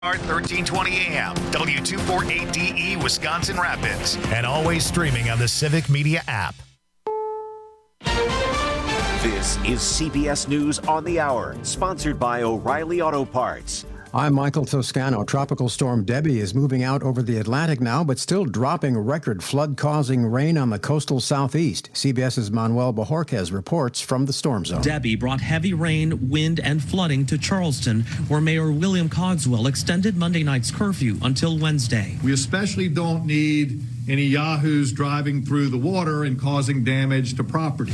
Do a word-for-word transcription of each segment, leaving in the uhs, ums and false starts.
thirteen twenty A M, W two forty-eight D E, Wisconsin Rapids, and always streaming on the Civic Media app. This is C B S News on the Hour, sponsored by O'Reilly Auto Parts. I'm Michael Toscano. Tropical storm Debbie is moving out over the Atlantic now, but still dropping record flood-causing rain on the coastal southeast. CBS's Manuel Bojorquez reports from the storm zone. Debbie brought heavy rain, wind, and flooding to Charleston, where Mayor William Cogswell extended Monday night's curfew until Wednesday. We especially don't need any yahoos driving through the water and causing damage to property.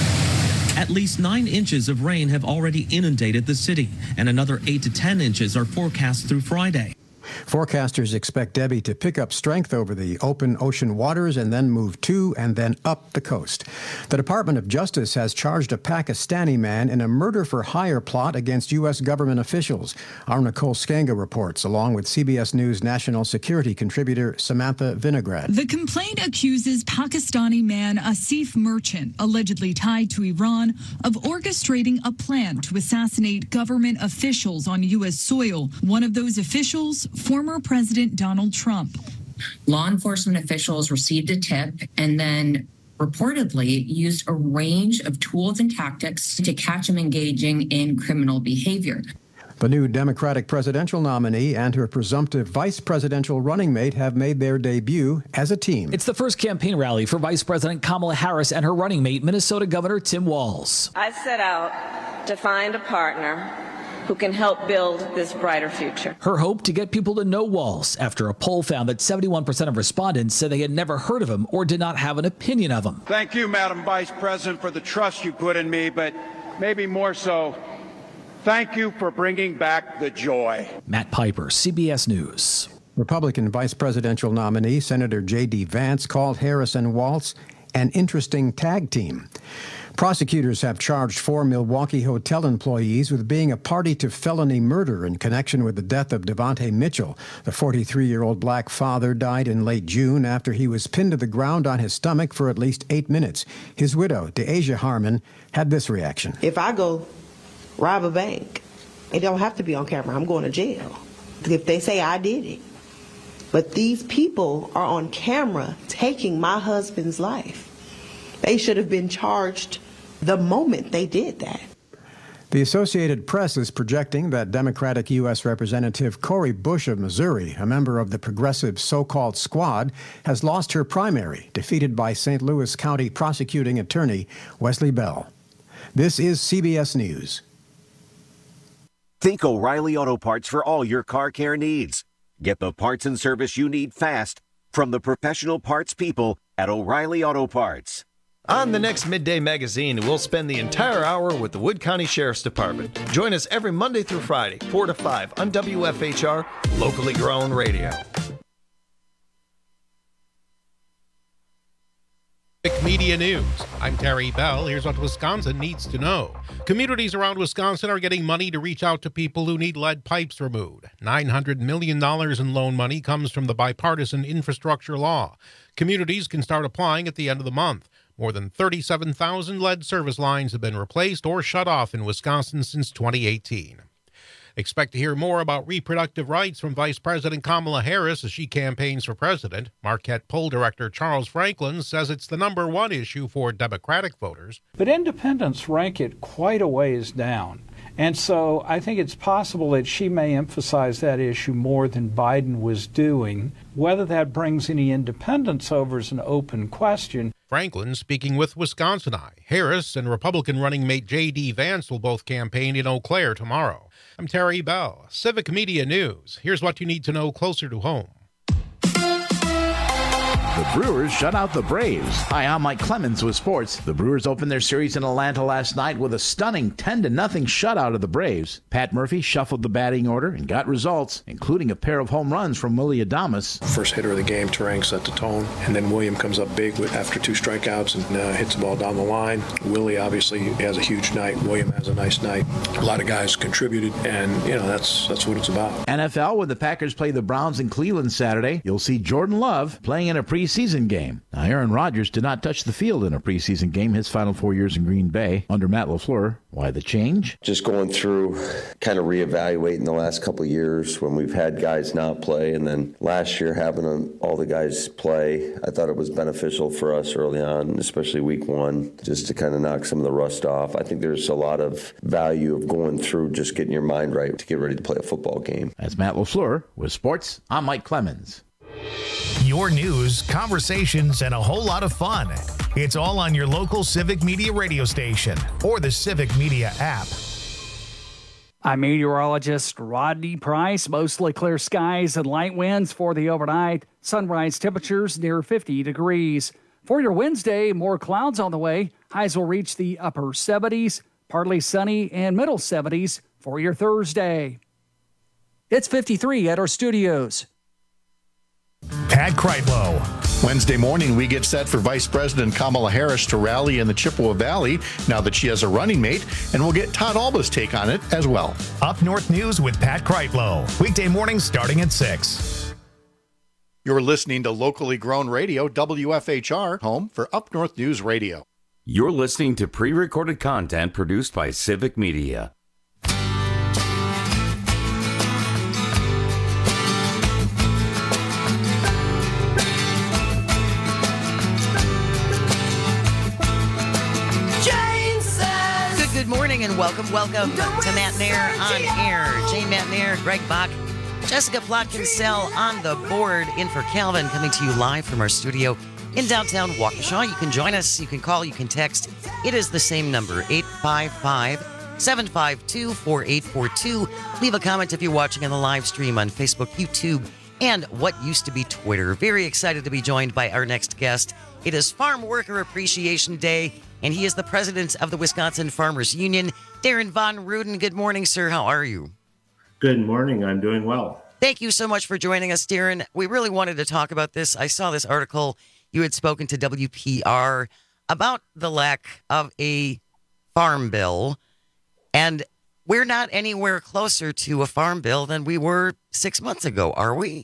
At least nine inches of rain have already inundated the city, and another eight to ten inches are forecast through Friday. Forecasters expect Debbie to pick up strength over the open ocean waters and then move to and then up the coast. The Department of Justice has charged a Pakistani man in a murder-for-hire plot against U S government officials. Our Nicole Skanga reports, along with C B S News national security contributor Samantha Vinograd. The complaint accuses Pakistani man Asif Merchant, allegedly tied to Iran, of orchestrating a plan to assassinate government officials on U S soil. One of those officials, former President Donald Trump. Law enforcement officials received a tip and then reportedly used a range of tools and tactics to catch him engaging in criminal behavior. The new Democratic presidential nominee and her presumptive vice presidential running mate have made their debut as a team. It's the first campaign rally for Vice President Kamala Harris and her running mate, Minnesota Governor Tim Walz. I set out to find a partner who can help build this brighter future. Her hope to get people to know Walz after a poll found that seventy-one percent of respondents said they had never heard of him or did not have an opinion of him. Thank you, Madam Vice President, for the trust you put in me, but maybe more so, thank you for bringing back the joy. Matt Piper, C B S News. Republican vice presidential nominee Senator J D Vance called Harris and Walz an interesting tag team. Prosecutors have charged four Milwaukee hotel employees with being a party to felony murder in connection with the death of Devontae Mitchell. The forty-three-year-old black father died in late June after he was pinned to the ground on his stomach for at least eight minutes. His widow, DeAsia Harmon, had this reaction. If I go rob a bank, it don't have to be on camera. I'm going to jail if they say I did it. But these people are on camera taking my husband's life. They should have been charged the moment they did that. The Associated Press is projecting that Democratic U S Representative Cori Bush of Missouri, a member of the progressive so-called squad, has lost her primary, defeated by Saint Louis County prosecuting attorney Wesley Bell. This is C B S News. Think O'Reilly Auto Parts for all your car care needs. Get the parts and service you need fast from the professional parts people at O'Reilly Auto Parts. On the next Midday Magazine, we'll spend the entire hour with the Wood County Sheriff's Department. Join us every Monday through Friday, four to five on W F H R, locally grown radio. Media News. I'm Terry Bell. Here's what Wisconsin needs to know. Communities around Wisconsin are getting money to reach out to people who need lead pipes removed. nine hundred million dollars in loan money comes from the bipartisan infrastructure law. Communities can start applying at the end of the month. More than thirty-seven thousand lead service lines have been replaced or shut off in Wisconsin since twenty eighteen. Expect to hear more about reproductive rights from Vice President Kamala Harris as she campaigns for president. Marquette poll director Charles Franklin says it's the number one issue for Democratic voters. But independents rank it quite a ways down. And so I think it's possible that she may emphasize that issue more than Biden was doing. Whether that brings any independents over is an open question. Franklin speaking with Wisconsin Eye. Harris and Republican running mate J D Vance will both campaign in Eau Claire tomorrow. I'm Terry Bell, Civic Media News. Here's what you need to know closer to home. The Brewers shut out the Braves. Hi, I'm Mike Clemens with sports. The Brewers opened their series in Atlanta last night with a stunning ten to nothing shutout of the Braves. Pat Murphy shuffled the batting order and got results, including a pair of home runs from Willie Adames. First hitter of the game, Terang set the tone, and then William comes up big with, after two strikeouts and uh, hits the ball down the line. Willie obviously has a huge night. William has a nice night. A lot of guys contributed, and you know that's that's what it's about. N F L, when the Packers play the Browns in Cleveland Saturday, you'll see Jordan Love playing in a preseason preseason game. Now, Aaron Rodgers did not touch the field in a preseason game his final four years in Green Bay under Matt LaFleur. Why the change? Just going through, kind of reevaluating the last couple of years when we've had guys not play, and then last year having them, all the guys play. I thought it was beneficial for us early on, especially week one, just to kind of knock some of the rust off. I think there's a lot of value of going through just getting your mind right to get ready to play a football game. As Matt LaFleur with Sports, I'm Mike Clemens. Your news, conversations, and a whole lot of fun. It's all on your local Civic Media radio station or the Civic Media app. I'm meteorologist Rodney Price. Mostly clear skies and light winds for the overnight. Sunrise temperatures near fifty degrees. For your Wednesday, more clouds on the way. Highs will reach the upper seventies, partly sunny and middle seventies for your Thursday. It's fifty-three at our studios. Pat Kreitlow. Wednesday morning, we get set for Vice President Kamala Harris to rally in the Chippewa Valley now that she has a running mate, and we'll get Todd Alba's take on it as well. Up North News with Pat Kreitlow. Weekday mornings starting at six. You're listening to locally grown radio, W F H R, home for Up North News Radio. You're listening to pre-recorded content produced by Civic Media. Good morning and welcome, welcome to Matt Nair on air. Jane Matt Nair, Greg Bach, Jessica Plotkin-Sell on the board, in for Calvin, coming to you live from our studio in downtown Waukesha. You can join us, you can call, you can text. It is the same number, eight five five, seven five two, four eight four two. Leave a comment if you're watching on the live stream on Facebook, YouTube, and what used to be Twitter. Very excited to be joined by our next guest. It is Farm Worker Appreciation Day, and he is the president of the Wisconsin Farmers Union, Darren Von Ruden. Good morning, sir. How are you? Good morning. I'm doing well. Thank you so much for joining us, Darren. We really wanted to talk about this. I saw this article. You had spoken to W P R about the lack of a farm bill, and we're not anywhere closer to a farm bill than we were six months ago, are we?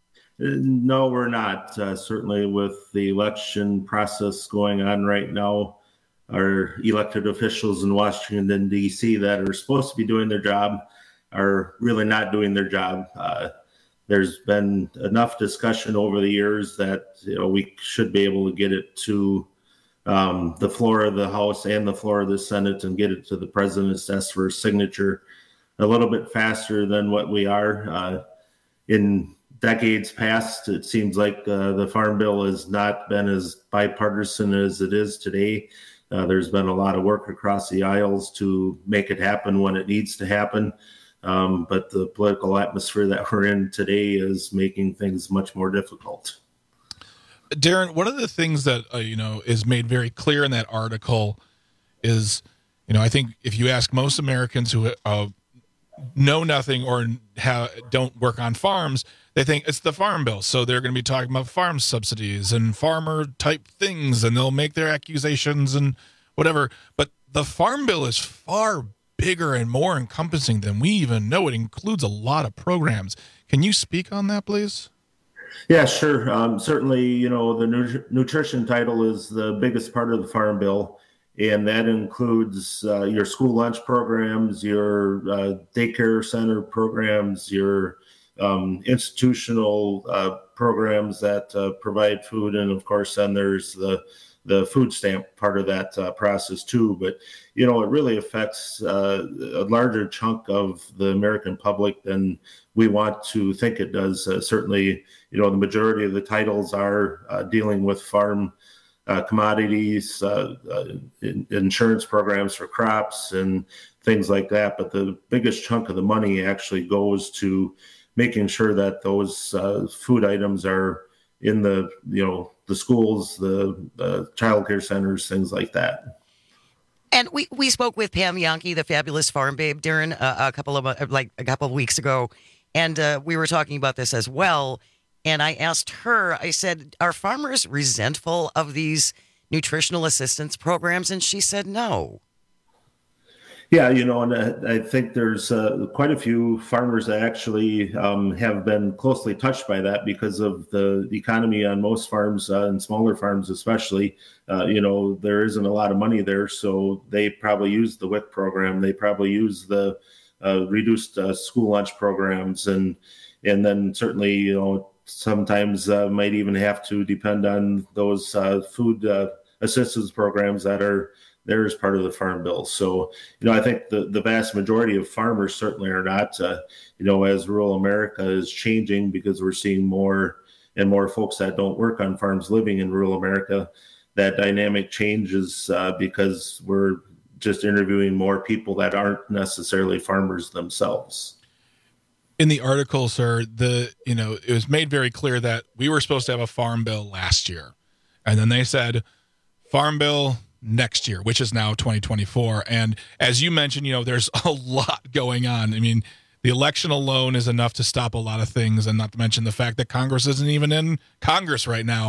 No, we're not. Uh, certainly with the election process going on right now, our elected officials in Washington, D C that are supposed to be doing their job are really not doing their job. Uh, there's been enough discussion over the years that, you know, we should be able to get it to um, the floor of the House and the floor of the Senate and get it to the president's desk for signature a little bit faster than what we are. Uh, in decades past, it seems like uh, the Farm Bill has not been as bipartisan as it is today. Uh, there's been a lot of work across the aisles to make it happen when it needs to happen. Um, but the political atmosphere that we're in today is making things much more difficult. Darren, one of the things that, uh, you know, is made very clear in that article is, you know, I think if you ask most Americans who uh, know nothing or ha- don't work on farms, they think it's the Farm Bill. So they're going to be talking about farm subsidies and farmer type things, and they'll make their accusations and whatever. But the Farm Bill is far bigger and more encompassing than we even know. It includes a lot of programs. Can you speak on that, please? Yeah, sure. Um, certainly, you know, the nu- nutrition title is the biggest part of the Farm Bill, and that includes uh, your school lunch programs, your uh, daycare center programs, your um, institutional uh, programs that uh, provide food, and of course, then there's the the food stamp part of that uh, process too. But, you know, it really affects uh, a larger chunk of the American public than we want to think it does. Uh, certainly, you know, the majority of the titles are uh, dealing with farm uh, commodities, uh, uh, in, insurance programs for crops and things like that. But the biggest chunk of the money actually goes to making sure that those uh, food items are in the, you know, the schools, the uh, child care centers, things like that. And we, we spoke with Pam Yankee, the fabulous farm babe, Darren, uh, a couple of uh, like a couple of weeks ago, and uh, we were talking about this as well. And I asked her, I said, are farmers resentful of these nutritional assistance programs? And she said no. Yeah, you know, and I think there's uh, quite a few farmers that actually um, have been closely touched by that because of the economy on most farms uh, and smaller farms especially. Uh, you know, there isn't a lot of money there, so they probably use the W I C program. They probably use the uh, reduced uh, school lunch programs, and and then certainly, you know, sometimes uh, might even have to depend on those uh, food uh, assistance programs that are there as part of the Farm Bill. So, you know, I think the, the vast majority of farmers certainly are not, uh, you know, as rural America is changing because we're seeing more and more folks that don't work on farms living in rural America, that dynamic changes uh, because we're just interviewing more people that aren't necessarily farmers themselves. In the article, sir, the, you know, it was made very clear that we were supposed to have a Farm Bill last year. And then they said, Farm Bill next year, which is now twenty twenty-four. And as you mentioned, you know, there's a lot going on. I mean, the election alone is enough to stop a lot of things, and not to mention the fact that Congress isn't even in Congress right now.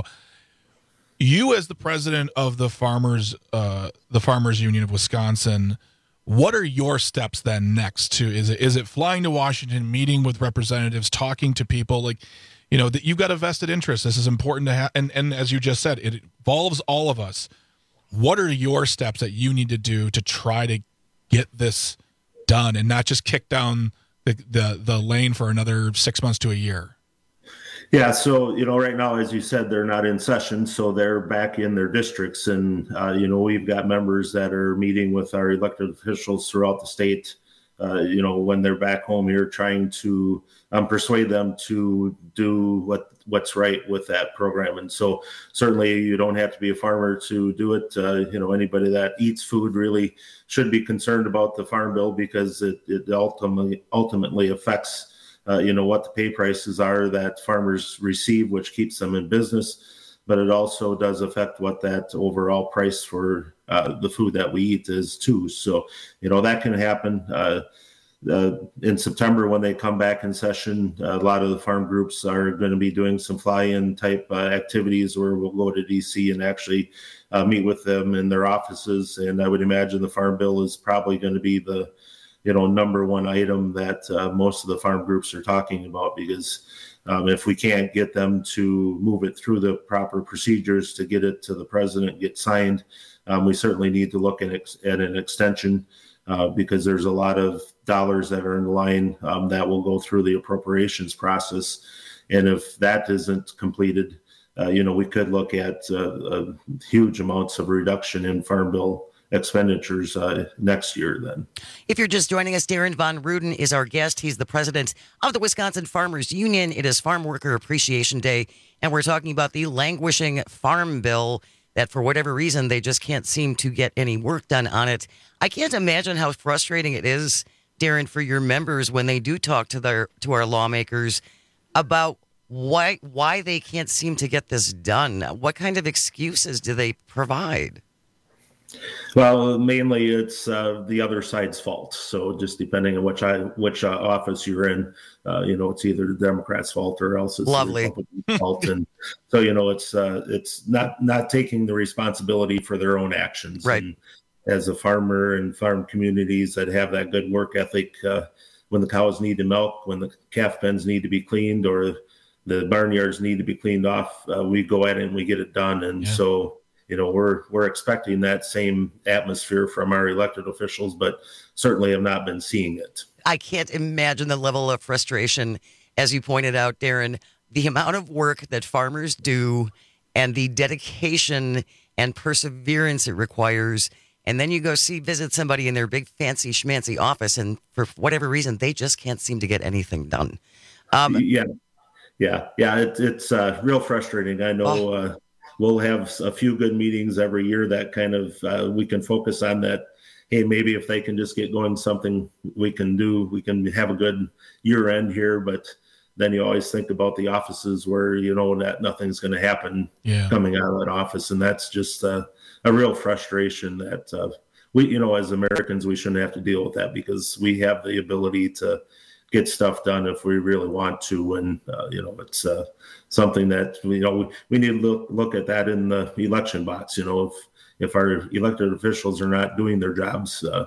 You, as the president of the Farmers, uh, the Farmers Union of Wisconsin, what are your steps then next? To is it is it flying to Washington, meeting with representatives, talking to people? Like, you know, that you've got a vested interest. This is important to have, and and as you just said, it involves all of us. What are your steps that you need to do to try to get this done and not just kick down the, the, the lane for another six months to a year? Yeah, so, you know, right now, as you said, they're not in session, so they're back in their districts. And, uh, you know, we've got members that are meeting with our elected officials throughout the state, uh, you know, when they're back home here, trying to um, persuade them to do what what's right with that program. And so certainly you don't have to be a farmer to do it. Uh, you know, anybody that eats food really should be concerned about the Farm Bill because it, it ultimately ultimately affects, uh, you know, what the pay prices are that farmers receive, which keeps them in business. But it also does affect what that overall price for uh, the food that we eat is too. So, you know, that can happen. Uh, Uh, in September, when they come back in session, uh, a lot of the farm groups are going to be doing some fly-in type uh, activities where we'll go to D C and actually uh, meet with them in their offices. And I would imagine the Farm Bill is probably going to be the, you know, number one item that uh, most of the farm groups are talking about, because um, if we can't get them to move it through the proper procedures to get it to the president, get signed, um, we certainly need to look at, ex- at an extension. Uh, because there's a lot of dollars that are in line um, that will go through the appropriations process. And if that isn't completed, uh, you know, we could look at uh, uh, huge amounts of reduction in Farm Bill expenditures uh, next year then. If you're just joining us, Darren Von Ruden is our guest. He's the president of the Wisconsin Farmers Union. It is Farm Worker Appreciation Day, and we're talking about the languishing Farm Bill that for whatever reason, they just can't seem to get any work done on it. I can't imagine how frustrating it is, Darren, for your members when they do talk to their to our lawmakers about why why they can't seem to get this done. What kind of excuses do they provide? Well, mainly it's uh, the other side's fault. So just depending on which I, which uh, office you're in, uh, you know, it's either the Democrats' fault or else it's Lovely. the Republicans' fault. And so, you know, it's uh, it's not not taking the responsibility for their own actions. Right. And as a farmer and farm communities that have that good work ethic, uh, when the cows need to milk, when the calf pens need to be cleaned, or the barnyards need to be cleaned off, uh, we go at it and we get it done. And yeah. so. You know, we're we're expecting that same atmosphere from our elected officials, but certainly have not been seeing it. I can't imagine the level of frustration, as you pointed out, Darren, the amount of work that farmers do and the dedication and perseverance it requires. And then you go see, visit somebody in their big fancy schmancy office, and for whatever reason, they just can't seem to get anything done. Um, yeah, yeah, yeah. It, it's uh, real frustrating. I know. Oh. Uh, We'll have a few good meetings every year that kind of uh, we can focus on that. Hey, maybe if they can just get going, something we can do, we can have a good year end here. But then you always think about the offices where, you know, that nothing's going to happen yeah. coming out of that office. And that's just uh, a real frustration that uh, we, you know, as Americans, we shouldn't have to deal with that, because we have the ability to get stuff done if we really want to. And, uh, you know, it's uh, something that, you know, we, we need to look, look at that in the election box. You know, if, if our elected officials are not doing their jobs, uh,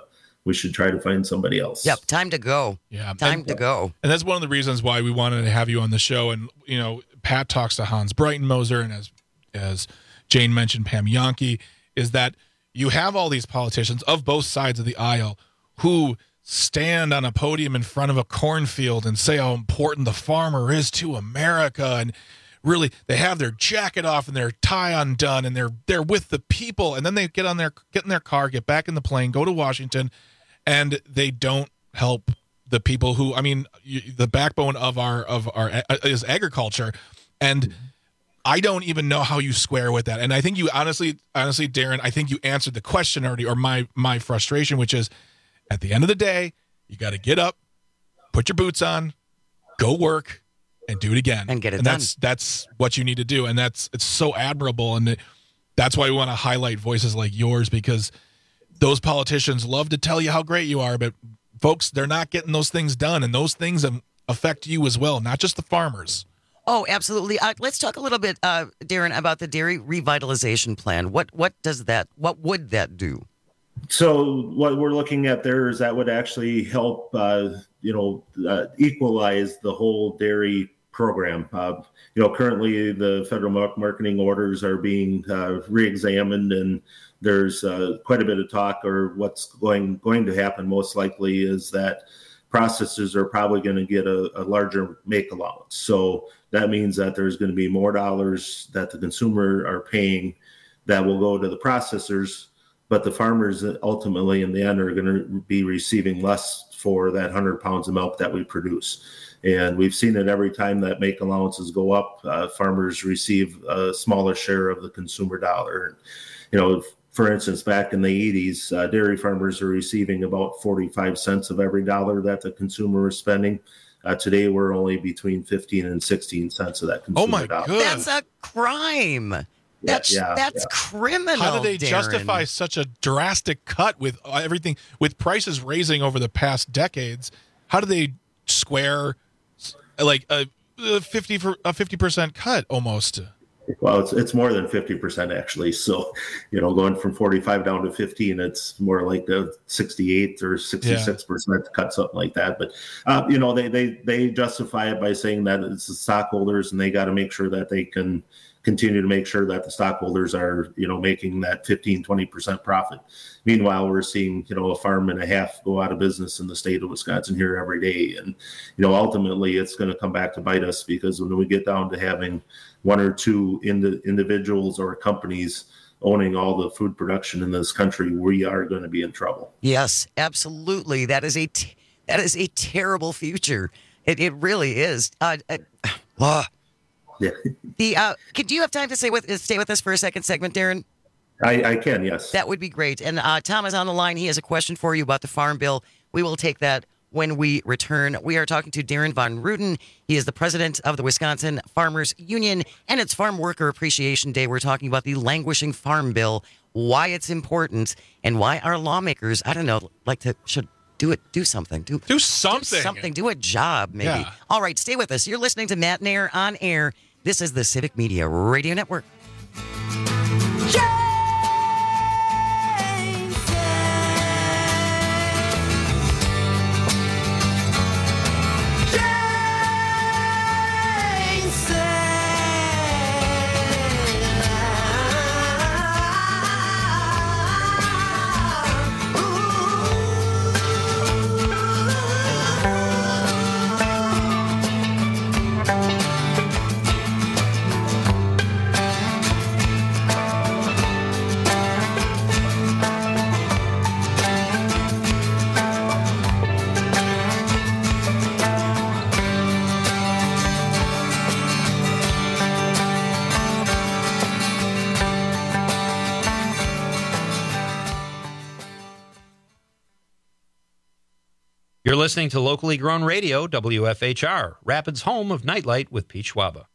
we should try to find somebody else. Yep, time to go. Yeah, time and, to go. And that's one of the reasons why we wanted to have you on the show. And you know, Pat talks to Hans Breitenmoser, and as as Jane mentioned, Pam Jahnke, is that you have all these politicians of both sides of the aisle who stand on a podium in front of a cornfield and say how important the farmer is to America, and really they have their jacket off and their tie undone, and they're they're with the people, and then they get on their get in their car, get back in the plane, go to Washington, and they don't help the people who, I mean, you, the backbone of our of our uh, is agriculture, and I don't even know how you square with that. And I think you honestly, honestly, Darren, I think you answered the question already, or my my frustration, which is, at the end of the day, you got to get up, put your boots on, go work, and do it again, and get it and done. That's that's what you need to do, and that's it's so admirable, and it, that's why we want to highlight voices like yours, because those politicians love to tell you how great you are, but folks, they're not getting those things done, and those things affect you as well, not just the farmers. Oh, absolutely. Uh, let's talk a little bit, uh, Darren, about the dairy revitalization plan. What what does that? What would that do? So what we're looking at there is that would actually help, uh, you know, uh, equalize the whole dairy program. Uh, you know, currently the federal marketing orders are being uh, reexamined, and there's uh, quite a bit of talk, or what's going going to happen most likely is that processors are probably going to get a, a larger make allowance. So that means that there's going to be more dollars that the consumer are paying that will go to the processors, but the farmers ultimately in the end are going to be receiving less for that one hundred pounds of milk that we produce. And we've seen it every time that make allowances go up, uh, farmers receive a smaller share of the consumer dollar. You know, for instance, back in the eighties, uh, dairy farmers are receiving about forty-five cents of every dollar that the consumer is spending. Uh, today, we're only between fifteen and sixteen cents of that consumer Oh my dollar. God. That's a crime. That's yeah, that's yeah. criminal. How do they Darren. justify such a drastic cut with everything, with prices raising over the past decades? How do they square like a fifty for a fifty percent cut almost? Well, it's it's more than fifty percent actually. So, you know, going from forty-five down to fifteen, it's more like a sixty-eight or sixty-six percent cut, something like that. But, uh, you know, they, they, they justify it by saying that it's the stockholders, and they got to make sure that they can continue to make sure that the stockholders are, you know, making that fifteen, twenty percent profit. Meanwhile, we're seeing, you know, a farm and a half go out of business in the state of Wisconsin here every day. And, you know, ultimately it's going to come back to bite us, because when we get down to having one or two ind- individuals or companies owning all the food production in this country, we are going to be in trouble. Yes, absolutely. That is a t- that is a terrible future. It it really is. Uh, uh, uh. Yeah. The uh, could you have time to stay with stay with us for a second segment, Darren? I, I can, yes. That would be great. And uh, Tom is on the line. He has a question for you about the Farm Bill. We will take that when we return. We are talking to Darren Von Rooten. He is the president of the Wisconsin Farmers Union, and it's Farm Worker Appreciation Day. We're talking about the languishing Farm Bill, why it's important, and why our lawmakers, I don't know, like to should do it, do something, do do something, do something, do a job, maybe. Yeah. All right, stay with us. You're listening to Matt Nair on Air. This is the Civic Media Radio Network. You're listening to locally grown radio, W F H R, Rapids' home of Nightlight with Pete Schwaba.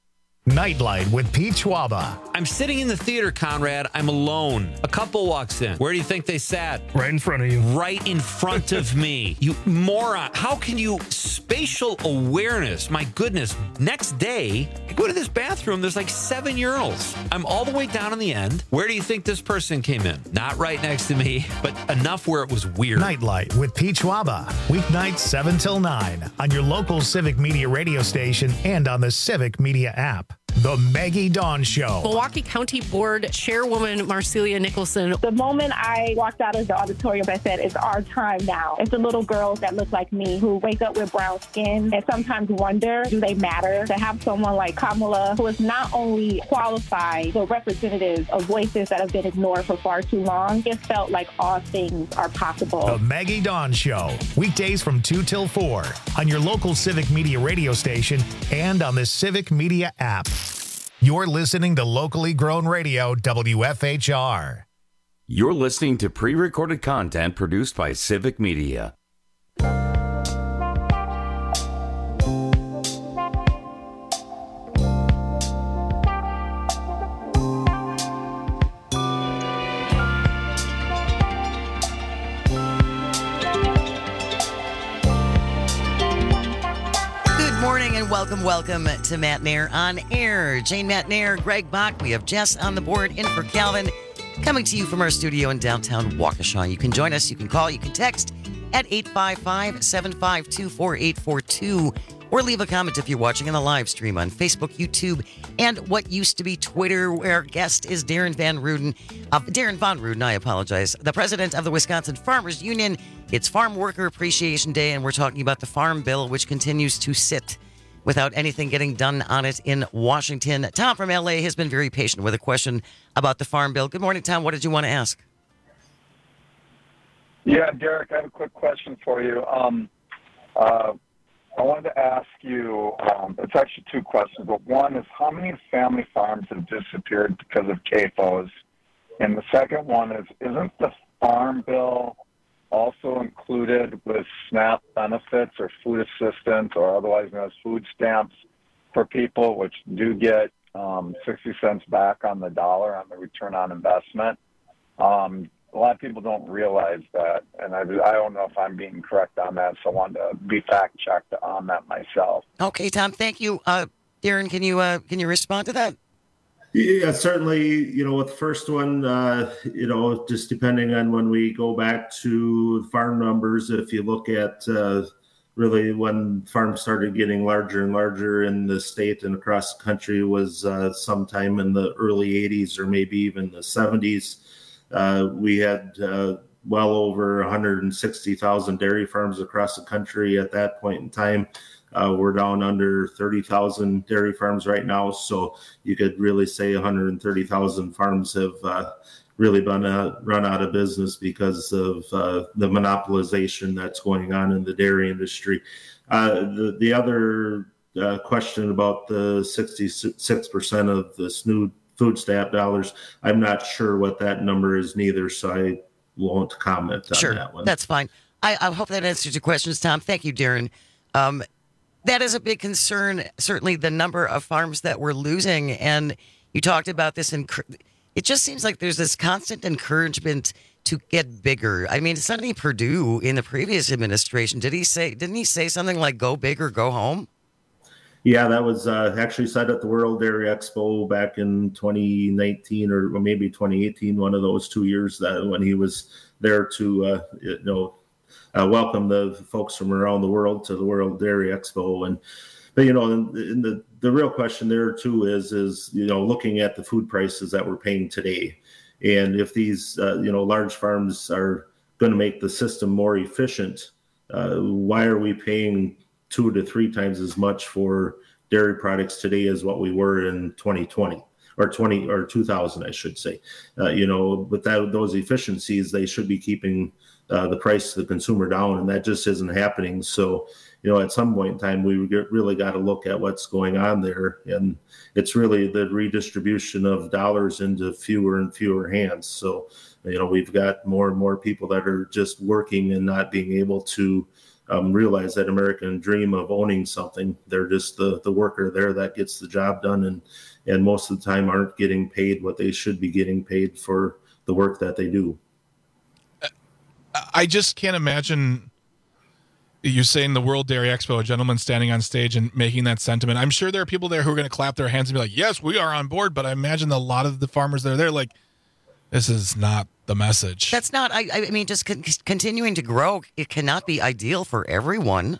Nightlight with Pete Schwaba. I'm sitting in the theater, Conrad. I'm alone. A couple walks in. Where do you think they sat? Right in front of you. Right in front of me. You moron. How can you... Spatial awareness. My goodness. Next day, I go to this bathroom. There's like seven urinals. I'm all the way down on the end. Where do you think this person came in? Not right next to me, but enough where it was weird. Nightlight with Pete Schwaba. Weeknights seven till nine on your local Civic Media radio station and on the Civic Media app. The Maggie Dawn Show. Milwaukee County Board Chairwoman Marcelia Nicholson. The moment I walked out of the auditorium, I said, it's our time now. It's the little girls that look like me who wake up with brown skin and sometimes wonder, do they matter? To have someone like Kamala, who is not only qualified, but representative of voices that have been ignored for far too long, it felt like all things are possible. The Maggie Dawn Show. Weekdays from two till four on your local Civic Media radio station and on the Civic Media app. You're listening to locally grown radio, W F H R. You're listening to pre-recorded content produced by Civic Media. Welcome, welcome to Matt Nair on Air. Jane Matt Nair, Greg Bach. We have Jess on the board in for Calvin, coming to you from our studio in downtown Waukesha. You can join us, you can call, you can text at eight five five, seven five two, four eight four two, or leave a comment if you're watching on the live stream on Facebook, YouTube, and what used to be Twitter, where our guest is Darren Van Ruden, uh, Darren Von Ruden, I apologize, the president of the Wisconsin Farmers Union. It's Farm Worker Appreciation Day, and we're talking about the Farm Bill, which continues to sit without anything getting done on it in Washington. Tom from L A has been very patient with a question about the Farm Bill. Good morning, Tom. What did you want to ask? Yeah, Derek, I have a quick question for you. Um, uh, I wanted to ask you, um, it's actually two questions, but one is how many family farms have disappeared because of C A F Os? And the second one is, isn't the Farm Bill also included with SNAP benefits or food assistance or otherwise known as food stamps for people, which do get um, sixty cents back on the dollar on the return on investment? Um, a lot of people don't realize that, and I, I don't know if I'm being correct on that, so I wanted to be fact-checked on that myself. Okay, Tom, thank you. Uh, Darren, can you uh, can you respond to that? Yeah, certainly, you know, with the first one, uh, you know, just depending on when we go back to farm numbers, if you look at uh, really when farms started getting larger and larger in the state and across the country was uh, sometime in the early eighties or maybe even the seventies. Uh, we had uh, well over one hundred sixty thousand dairy farms across the country at that point in time. Uh, we're down under thirty thousand dairy farms right now, so you could really say one hundred thirty thousand farms have uh, really been uh, run out of business because of uh, the monopolization that's going on in the dairy industry. Uh, the, the other uh, question about the sixty-six percent of the S N U food stamp dollars, I'm not sure what that number is neither, so I won't comment on sure, that one. That's fine. I, I hope that answers your questions, Tom. Thank you, Darren. Um, That is a big concern, certainly the number of farms that we're losing. And you talked about this, and it just seems like there's this constant encouragement to get bigger. I mean, Sonny Perdue in the previous administration, did he say, didn't he say something like go big or go home? Yeah, that was uh, actually said at the World Dairy Expo back in twenty nineteen or maybe twenty eighteen, one of those two years that when he was there to, uh, you know, Uh, welcome the folks from around the world to the World Dairy Expo. And, but, you know, in, in the, the real question there too is, is, you know, looking at the food prices that we're paying today. And if these, uh, you know, large farms are going to make the system more efficient, uh, why are we paying two to three times as much for dairy products today as what we were in twenty twenty? Or twenty or two thousand, I should say. Uh, you know, with that, those efficiencies, they should be keeping uh, the price to the consumer down, and that just isn't happening. So, you know, at some point in time, we get, really got to look at what's going on there, and it's really the redistribution of dollars into fewer and fewer hands. So, you know, we've got more and more people that are just working and not being able to um, realize that American dream of owning something. They're just the, the worker there that gets the job done, and, and most of the time aren't getting paid what they should be getting paid for the work that they do. I just can't imagine you saying the World Dairy Expo, a gentleman standing on stage and making that sentiment. I'm sure there are people there who are going to clap their hands and be like, yes, we are on board. But I imagine a lot of the farmers that are there, like, this is not the message. That's not, I, I mean, just con- continuing to grow, it cannot be ideal for everyone.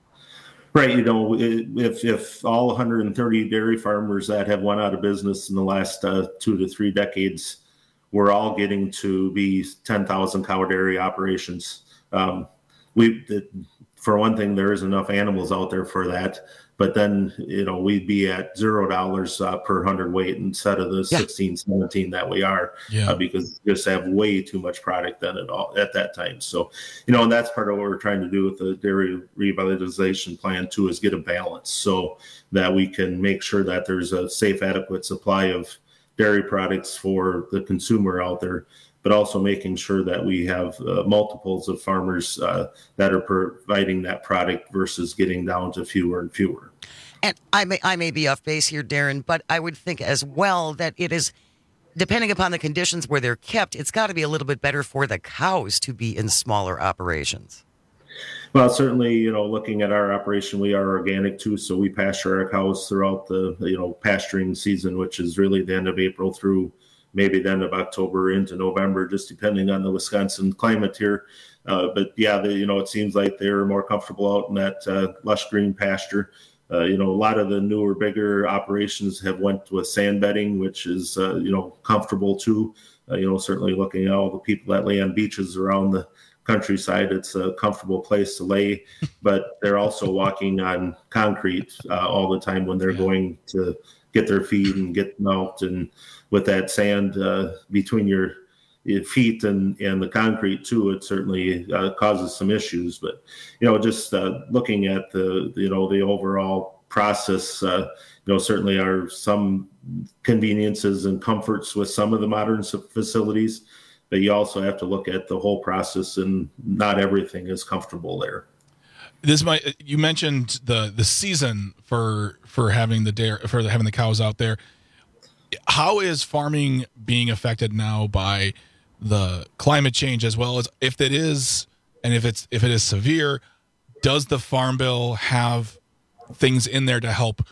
Right. You know, if if all one hundred thirty dairy farmers that have went out of business in the last uh, two to three decades, we're all getting to be ten thousand cow dairy operations. Um, we, it, for one thing, there is enough animals out there for that. But then, you know, we'd be at zero dollars uh, per hundredweight instead of the yeah. sixteen, seventeen that we are, yeah. uh, because we just have way too much product then at all at that time. So, you know, and that's part of what we're trying to do with the dairy revitalization plan too, is get a balance so that we can make sure that there's a safe, adequate supply of dairy products for the consumer out there, but also making sure that we have uh, multiples of farmers uh, that are providing that product versus getting down to fewer and fewer. And I may I may be off base here, Darren, but I would think as well that it is, depending upon the conditions where they're kept, it's got to be a little bit better for the cows to be in smaller operations. Well, certainly, you know, looking at our operation, we are organic too, so we pasture our cows throughout the, you know, pasturing season, which is really the end of April through maybe the end of October into November, just depending on the Wisconsin climate here. Uh, but yeah, the, you know, it seems like they're more comfortable out in that uh, lush green pasture. Uh, you know, a lot of the newer, bigger operations have went with sand bedding, which is, uh, you know, comfortable too. Uh, you know, certainly looking at all the people that lay on beaches around the countryside, it's a comfortable place to lay, but they're also walking on concrete uh, all the time when they're going to get their feed and get milked. And with that sand uh, between your, your feet and, and the concrete too, it certainly uh, causes some issues. But, you know, just uh, looking at the, you know, the overall process, uh, you know, certainly are some conveniences and comforts with some of the modern facilities, but you also have to look at the whole process, and not everything is comfortable there. This might, you mentioned the the season for for having the dairy, for having the cows out there. How is farming being affected now by the climate change, as well as if it is, and if it's if it is severe, does the Farm Bill have things in there to help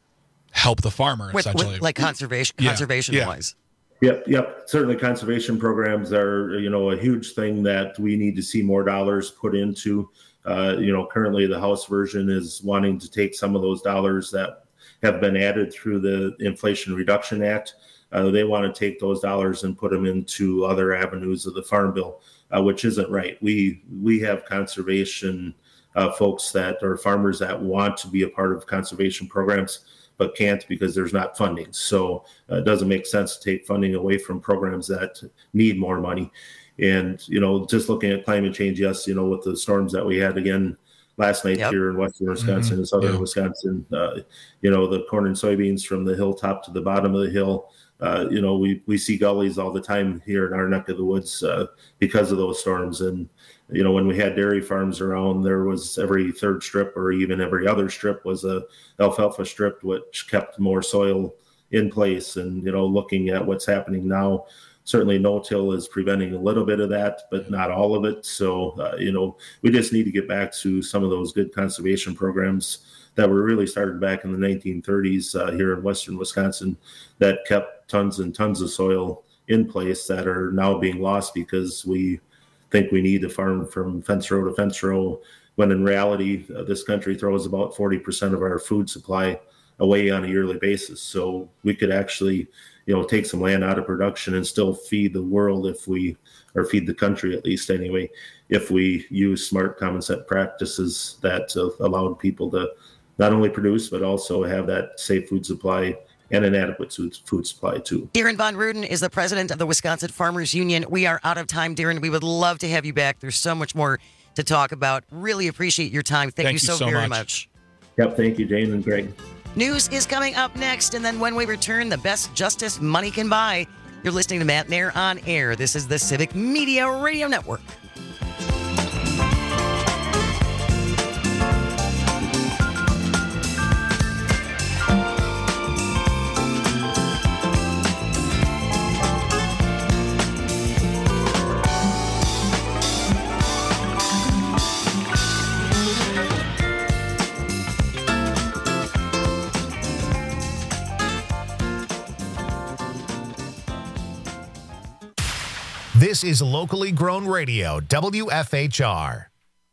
help the farmer, with, essentially, with, like conservation yeah. conservation yeah. wise? Yep, yep. Certainly conservation programs are, you know, a huge thing that we need to see more dollars put into. Uh, you know, currently the House version is wanting to take some of those dollars that have been added through the Inflation Reduction Act. Uh, they want to take those dollars and put them into other avenues of the Farm Bill, uh, which isn't right. We we have conservation uh, folks that are farmers that want to be a part of conservation programs, but can't because there's not funding. So uh, it doesn't make sense to take funding away from programs that need more money. And, you know, just looking at climate change, yes, you know, with the storms that we had again last night yep. here in western Wisconsin mm-hmm. and southern yeah. Wisconsin, uh, you know, the corn and soybeans from the hilltop to the bottom of the hill, uh, you know, we, we see gullies all the time here in our neck of the woods uh, because of those storms. And, you know, when we had dairy farms around, there was every third strip or even every other strip was a alfalfa strip, which kept more soil in place. And, you know, looking at what's happening now, certainly no-till is preventing a little bit of that, but not all of it. So, uh, you know, we just need to get back to some of those good conservation programs that were really started back in the nineteen thirties uh, here in western Wisconsin that kept tons and tons of soil in place that are now being lost because we think we need to farm from fence row to fence row, when in reality, uh, this country throws about forty percent of our food supply away on a yearly basis. So we could actually, you know, take some land out of production and still feed the world if we, or feed the country at least anyway, if we use smart common sense practices that uh, allowed people to not only produce, but also have that safe food supply and an adequate food supply too. Darren Von Ruden is the president of the Wisconsin Farmers Union. We are out of time, Darren. We would love to have you back. There's so much more to talk about. Really appreciate your time. Thank, thank you so, you so very much. much. Yep, thank you, Jane and Greg. News is coming up next, and then when we return, the best justice money can buy. You're listening to Matt Nair on Air. This is the Civic Media Radio Network. This is locally grown radio, W F H R.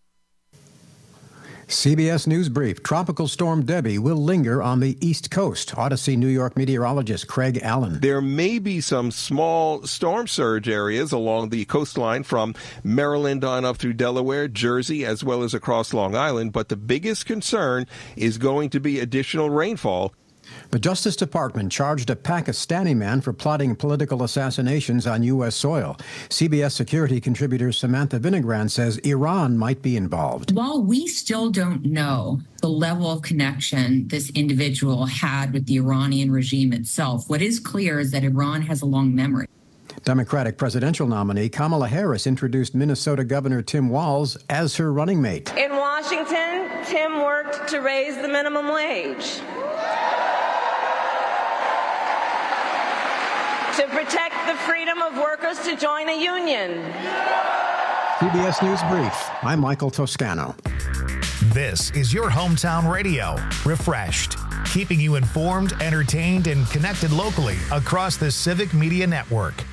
C B S News Brief. Tropical Storm Debbie will linger on the East Coast. Odyssey, New York meteorologist Craig Allen. There may be some small storm surge areas along the coastline from Maryland on up through Delaware, Jersey, as well as across Long Island, but the biggest concern is going to be additional rainfall. The Justice Department charged a Pakistani man for plotting political assassinations on U S soil. C B S security contributor Samantha Vinogran says Iran might be involved. While we still don't know the level of connection this individual had with the Iranian regime itself, what is clear is that Iran has a long memory. Democratic presidential nominee Kamala Harris introduced Minnesota Governor Tim Walz as her running mate. In Washington, Tim worked to raise the minimum wage, to protect the freedom of workers to join a union. C B S News Brief. I'm Michael Toscano. This is your hometown radio, refreshed, keeping you informed, entertained, and connected locally across the Civic Media Network.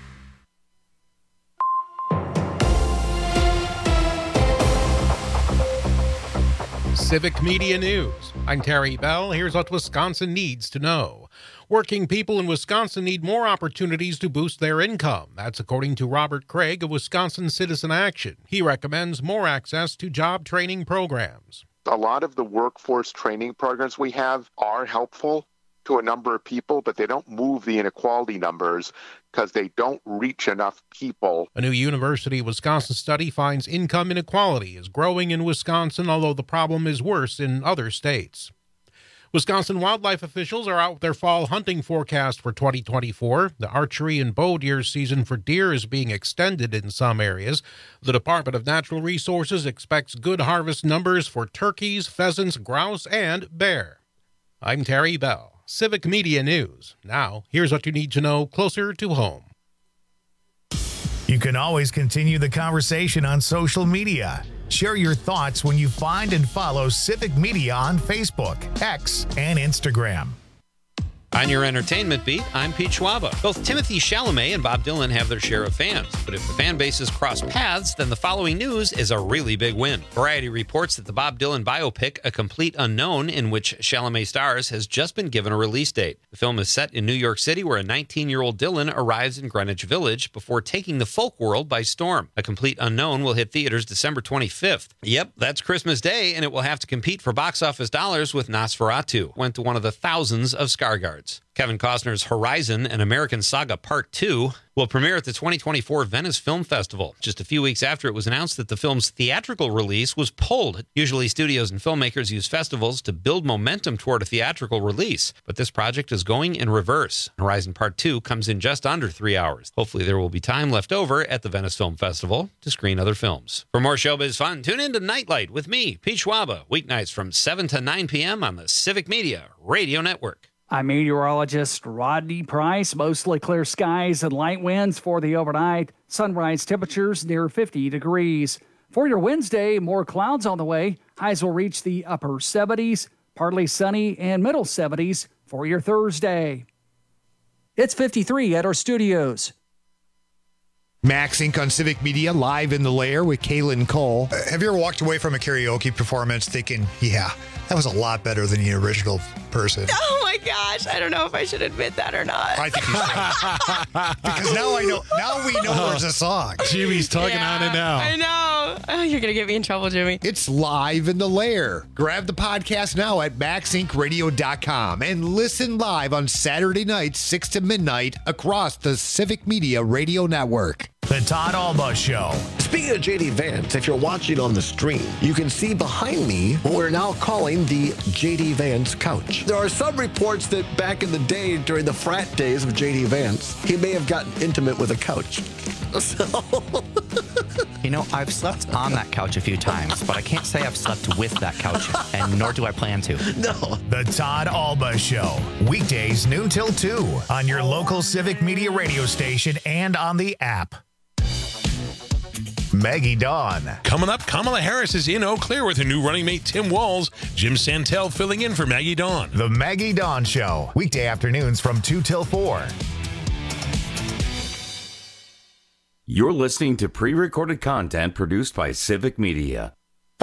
Civic Media News. I'm Terry Bell. Here's what Wisconsin needs to know. Working people in Wisconsin need more opportunities to boost their income. That's according to Robert Craig of Wisconsin Citizen Action. He recommends more access to job training programs. A lot of the workforce training programs we have are helpful to a number of people, but they don't move the inequality numbers because they don't reach enough people. A new University of Wisconsin study finds income inequality is growing in Wisconsin, although the problem is worse in other states. Wisconsin wildlife officials are out with their fall hunting forecast for twenty twenty-four. The archery and bow deer season for deer is being extended in some areas. The Department of Natural Resources expects good harvest numbers for turkeys, pheasants, grouse, and bear. I'm Terry Bell, Civic Media News. Now, here's what you need to know closer to home. You can always continue the conversation on social media. Share your thoughts when you find and follow Civic Media on Facebook, X, and Instagram. On your entertainment beat, I'm Pete Schwaba. Both Timothy Chalamet and Bob Dylan have their share of fans, but if the fan bases cross paths, then the following news is a really big win. Variety reports that the Bob Dylan biopic, A Complete Unknown, in which Chalamet stars, has just been given a release date. The film is set in New York City, where a nineteen-year-old Dylan arrives in Greenwich Village before taking the folk world by storm. A Complete Unknown will hit theaters December twenty-fifth. Yep, that's Christmas Day, and it will have to compete for box office dollars with Nosferatu. Went to one of the thousands of Skarsgårds. Kevin Costner's Horizon, an American Saga Part two, will premiere at the twenty twenty-four Venice Film Festival, just a few weeks after it was announced that the film's theatrical release was pulled. Usually studios and filmmakers use festivals to build momentum toward a theatrical release, but this project is going in reverse. Horizon Part two comes in just under three hours. Hopefully there will be time left over at the Venice Film Festival to screen other films. For more showbiz fun, tune in to Nightlight with me, Pete Schwaba, weeknights from seven to nine p.m. on the Civic Media Radio Network. I'm meteorologist Rodney Price. Mostly clear skies and light winds for the overnight. Sunrise temperatures near fifty degrees. For your Wednesday, more clouds on the way. Highs will reach the upper seventies, partly sunny and middle seventies for your Thursday. It's fifty-three at our studios. Max Incorporated on Civic Media, live in the lair with Kaylin Cole. Uh, have you ever walked away from a karaoke performance thinking, yeah, that was a lot better than the original person? Oh my gosh, I don't know if I should admit that or not. I think you should. Because now I know, now we know there's a song. Jimmy's tugging Yeah, on it now. I know. Oh, you're going to get me in trouble, Jimmy. It's live in the lair. Grab the podcast now at max inc radio dot com and listen live on Saturday nights, six to midnight, across the Civic Media Radio Network. The Todd Alba Show. Speaking of J D Vance, if you're watching on the stream, you can see behind me what we're now calling the J D Vance couch. There are some reports that back in the day, during the frat days of J D Vance, he may have gotten intimate with a couch. So... You know, I've slept on that couch a few times, but I can't say I've slept with that couch, and nor do I plan to. No. The Todd Alba Show. Weekdays noon till two on your local Civic Media radio station and on the app. Maggie Dawn. Coming up, Kamala Harris is in Eau Claire with her new running mate Tim Walz. Jim Santel filling in for Maggie Dawn. The Maggie Dawn Show. Weekday afternoons from two till four. You're listening to pre-recorded content produced by Civic Media.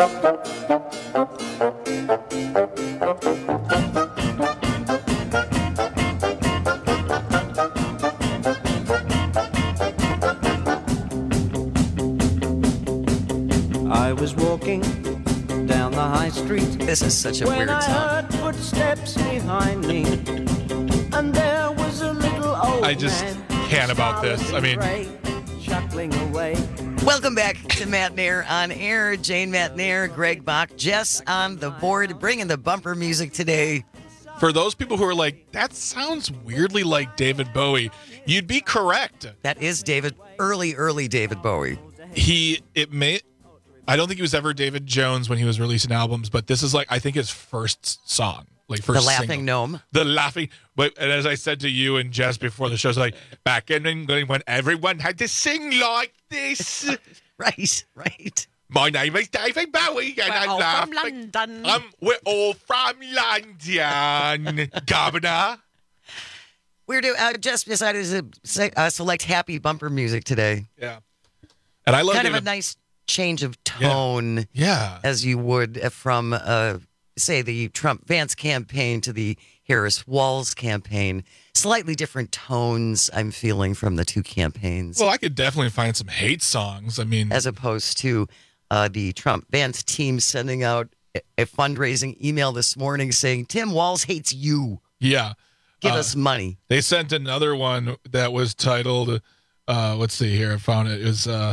I was walking down the high street. This is such a when weird I song. heard footsteps behind me, and there was a little old I just man, can't about this. I mean, gray, chuckling away. Welcome back to Matt Nair on air. Jane Matt Nair, Greg Bach, Jess on the board, bringing the bumper music today. for those people who are like, that sounds weirdly like David Bowie, you'd be correct. That is David, early, early David Bowie. He, it may, I don't think he was ever David Jones when he was releasing albums, but this is like, I think his first song. Like first the Laughing single. Gnome. The Laughing, but and as I said to you and Jess before the show, it's like back in England when everyone had to sing like this. Right, right. My name is David Bowie, and We're I'm all from laughing. London. Um, we're all from London, Governor. We're doing. Uh, Jess decided to se- uh, select happy bumper music today. Yeah, and I love kind David. of a nice change of tone. Yeah, as you would from, uh, say, the Trump Vance campaign to the Harris Walz campaign. Slightly different tones I'm feeling from the two campaigns. Well, I could definitely find some hate songs. I mean, as opposed to uh, the Trump Vance team sending out a, a fundraising email this morning saying Tim Walz hates you. Yeah. Give Uh, us money. They sent another one that was titled, uh, let's see here, I found it. It was uh,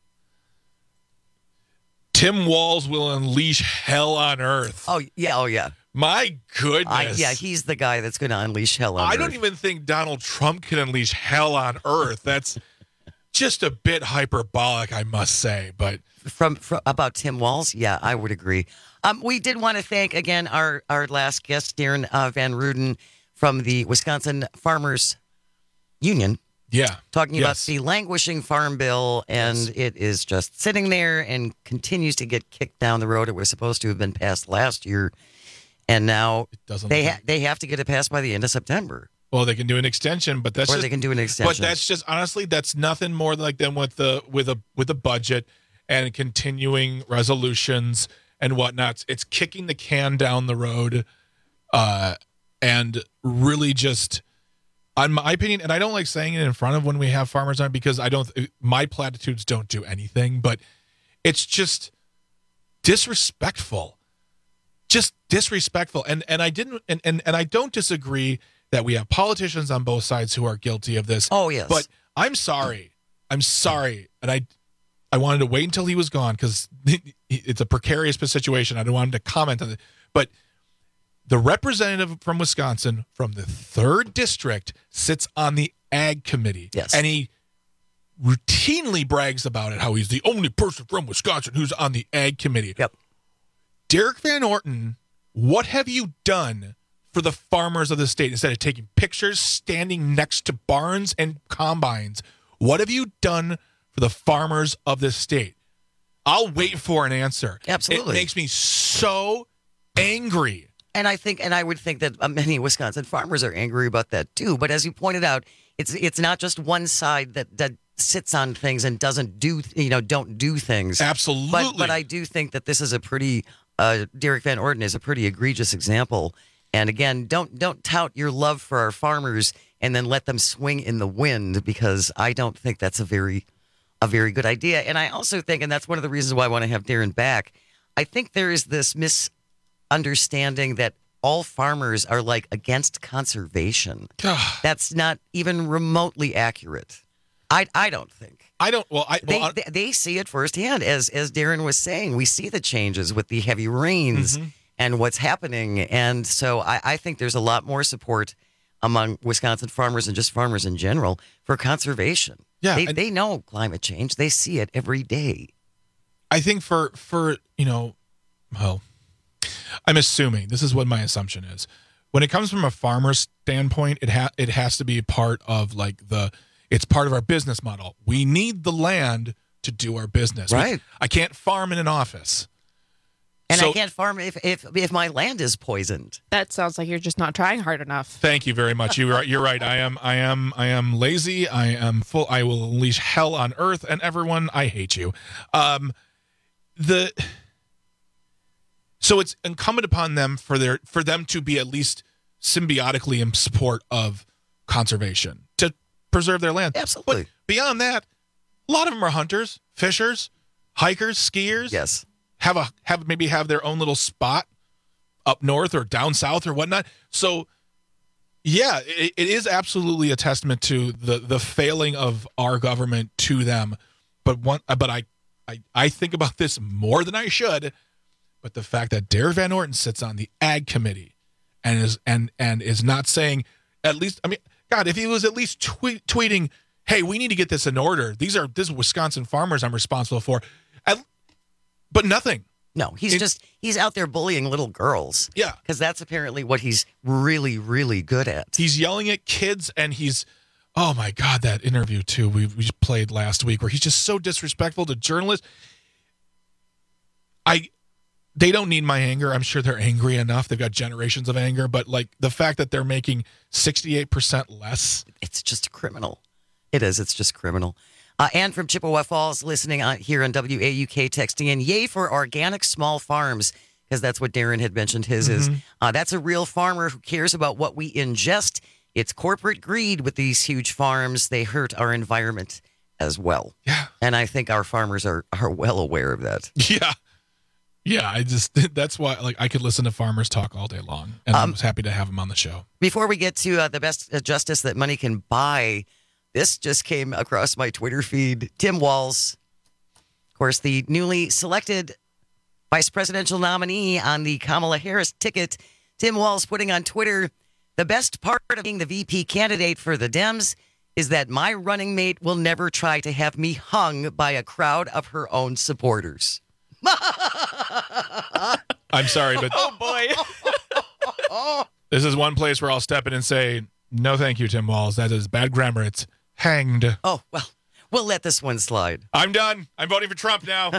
Tim Walz will unleash hell on earth. Oh, yeah. Oh, yeah. My goodness. I, yeah, he's the guy that's going to unleash hell on I earth. don't even think Donald Trump can unleash hell on earth. That's just a bit hyperbolic, I must say. But from, from about Tim Walz, yeah, I would agree. Um, we did want to thank again our our last guest, Darren uh, Van Ruden from the Wisconsin Farmers Union. Yeah, talking yes. about the languishing farm bill, and yes. it is just sitting there and continues to get kicked down the road. It was supposed to have been passed last year. And now they ha- they have to get it passed by the end of September. Well, they can do an extension, but that's or just, they can do an extension. But that's just honestly, that's nothing more like than with the with a with a budget and continuing resolutions and whatnot. It's kicking the can down the road, uh, and really just, on my opinion, and I don't like saying it in front of when we have farmers on because I don't. My platitudes don't do anything, but it's just disrespectful. Just disrespectful. And and I didn't and, and, and I don't disagree that we have politicians on both sides who are guilty of this. Oh, yes. But I'm sorry. I'm sorry. And I I wanted to wait until he was gone because it's a precarious situation. I don't want him to comment on it. But the representative from Wisconsin from the third district sits on the ag committee. Yes. And he routinely brags about it, how he's the only person from Wisconsin who's on the ag committee. Yep. Derek Van Orten, what have you done for the farmers of the state instead of taking pictures, standing next to barns and combines? What have you done for the farmers of this state? I'll wait for an answer. Absolutely. It makes me so angry. And I think, and I would think that uh, many Wisconsin farmers are angry about that too. But as you pointed out, it's it's not just one side that that sits on things and doesn't do, you know, don't do things. Absolutely. But but I do think that this is a pretty. Uh, Derek Van Orten is a pretty egregious example. And again, don't don't tout your love for our farmers and then let them swing in the wind, because I don't think that's a very a very good idea. And I also think, and that's one of the reasons why I want to have Darren back, I think there is this misunderstanding that all farmers are like against conservation. That's not even remotely accurate. I I don't think. I don't. Well, I, well, they, they they see it firsthand, as as Darren was saying. We see the changes with the heavy rains mm-hmm. and what's happening, and so I, I think there's a lot more support among Wisconsin farmers and just farmers in general for conservation. Yeah, they and, they know climate change. They see it every day. I think for for you know, well, I'm assuming this is what my assumption is. When it comes from a farmer's standpoint, it ha- it has to be part of like the. It's part of our business model. We need the land to do our business. Right. We, I can't farm in an office. And So- I can't farm if, if if my land is poisoned. That sounds like you're just not trying hard enough. Thank you very much. You're right. You're right. I am. I am. I am lazy. I am full. I will unleash hell on earth and everyone. I hate you. Um, the so it's incumbent upon them for their for them to be at least symbiotically in support of conservation to preserve their land. Absolutely. But beyond that, a lot of them are hunters, fishers, hikers, skiers. Yes. Have a have maybe have their own little spot up north or down south or whatnot. So, yeah, it, it is absolutely a testament to the the failing of our government to them. But one, but I, I, I think about this more than I should. But the fact that Darren Van Orton sits on the Ag Committee and is and and is not saying at least, I mean, God, if he was at least tweet, tweeting, "Hey, we need to get this in order. These are this is Wisconsin farmers I'm responsible for," at, but nothing. No, he's it, just, he's out there bullying little girls. Yeah. Because that's apparently what he's really, really good at. He's yelling at kids and he's, oh my God, that interview too we, we played last week where he's just so disrespectful to journalists. I, they don't need my anger. I'm sure they're angry enough. They've got generations of anger, but like the fact that they're making sixty-eight percent less. It's just criminal. It is. It's just criminal. Uh, Ann from Chippewa Falls listening on, here on W A U K texting in, yay for organic small farms, because that's what Darren had mentioned his mm-hmm. is. Uh, that's a real farmer who cares about what we ingest. It's corporate greed with these huge farms. They hurt our environment as well. Yeah. And I think our farmers are, are well aware of that. Yeah. Yeah, I just, that's why, like, I could listen to farmers talk all day long, and um, I was happy to have them on the show. Before we get to uh, the best justice that money can buy, this just came across my Twitter feed. Tim Walz, of course, the newly selected vice presidential nominee on the Kamala Harris ticket. Tim Walz putting on Twitter, the best part of being the V P candidate for the Dems is that my running mate will never try to have me hung by a crowd of her own supporters. I'm sorry, but oh boy, this is one place where I'll step in and say, no, thank you, Tim Walz. That is bad grammar. It's hanged. Oh, well, we'll let this one slide. I'm done. I'm voting for Trump now.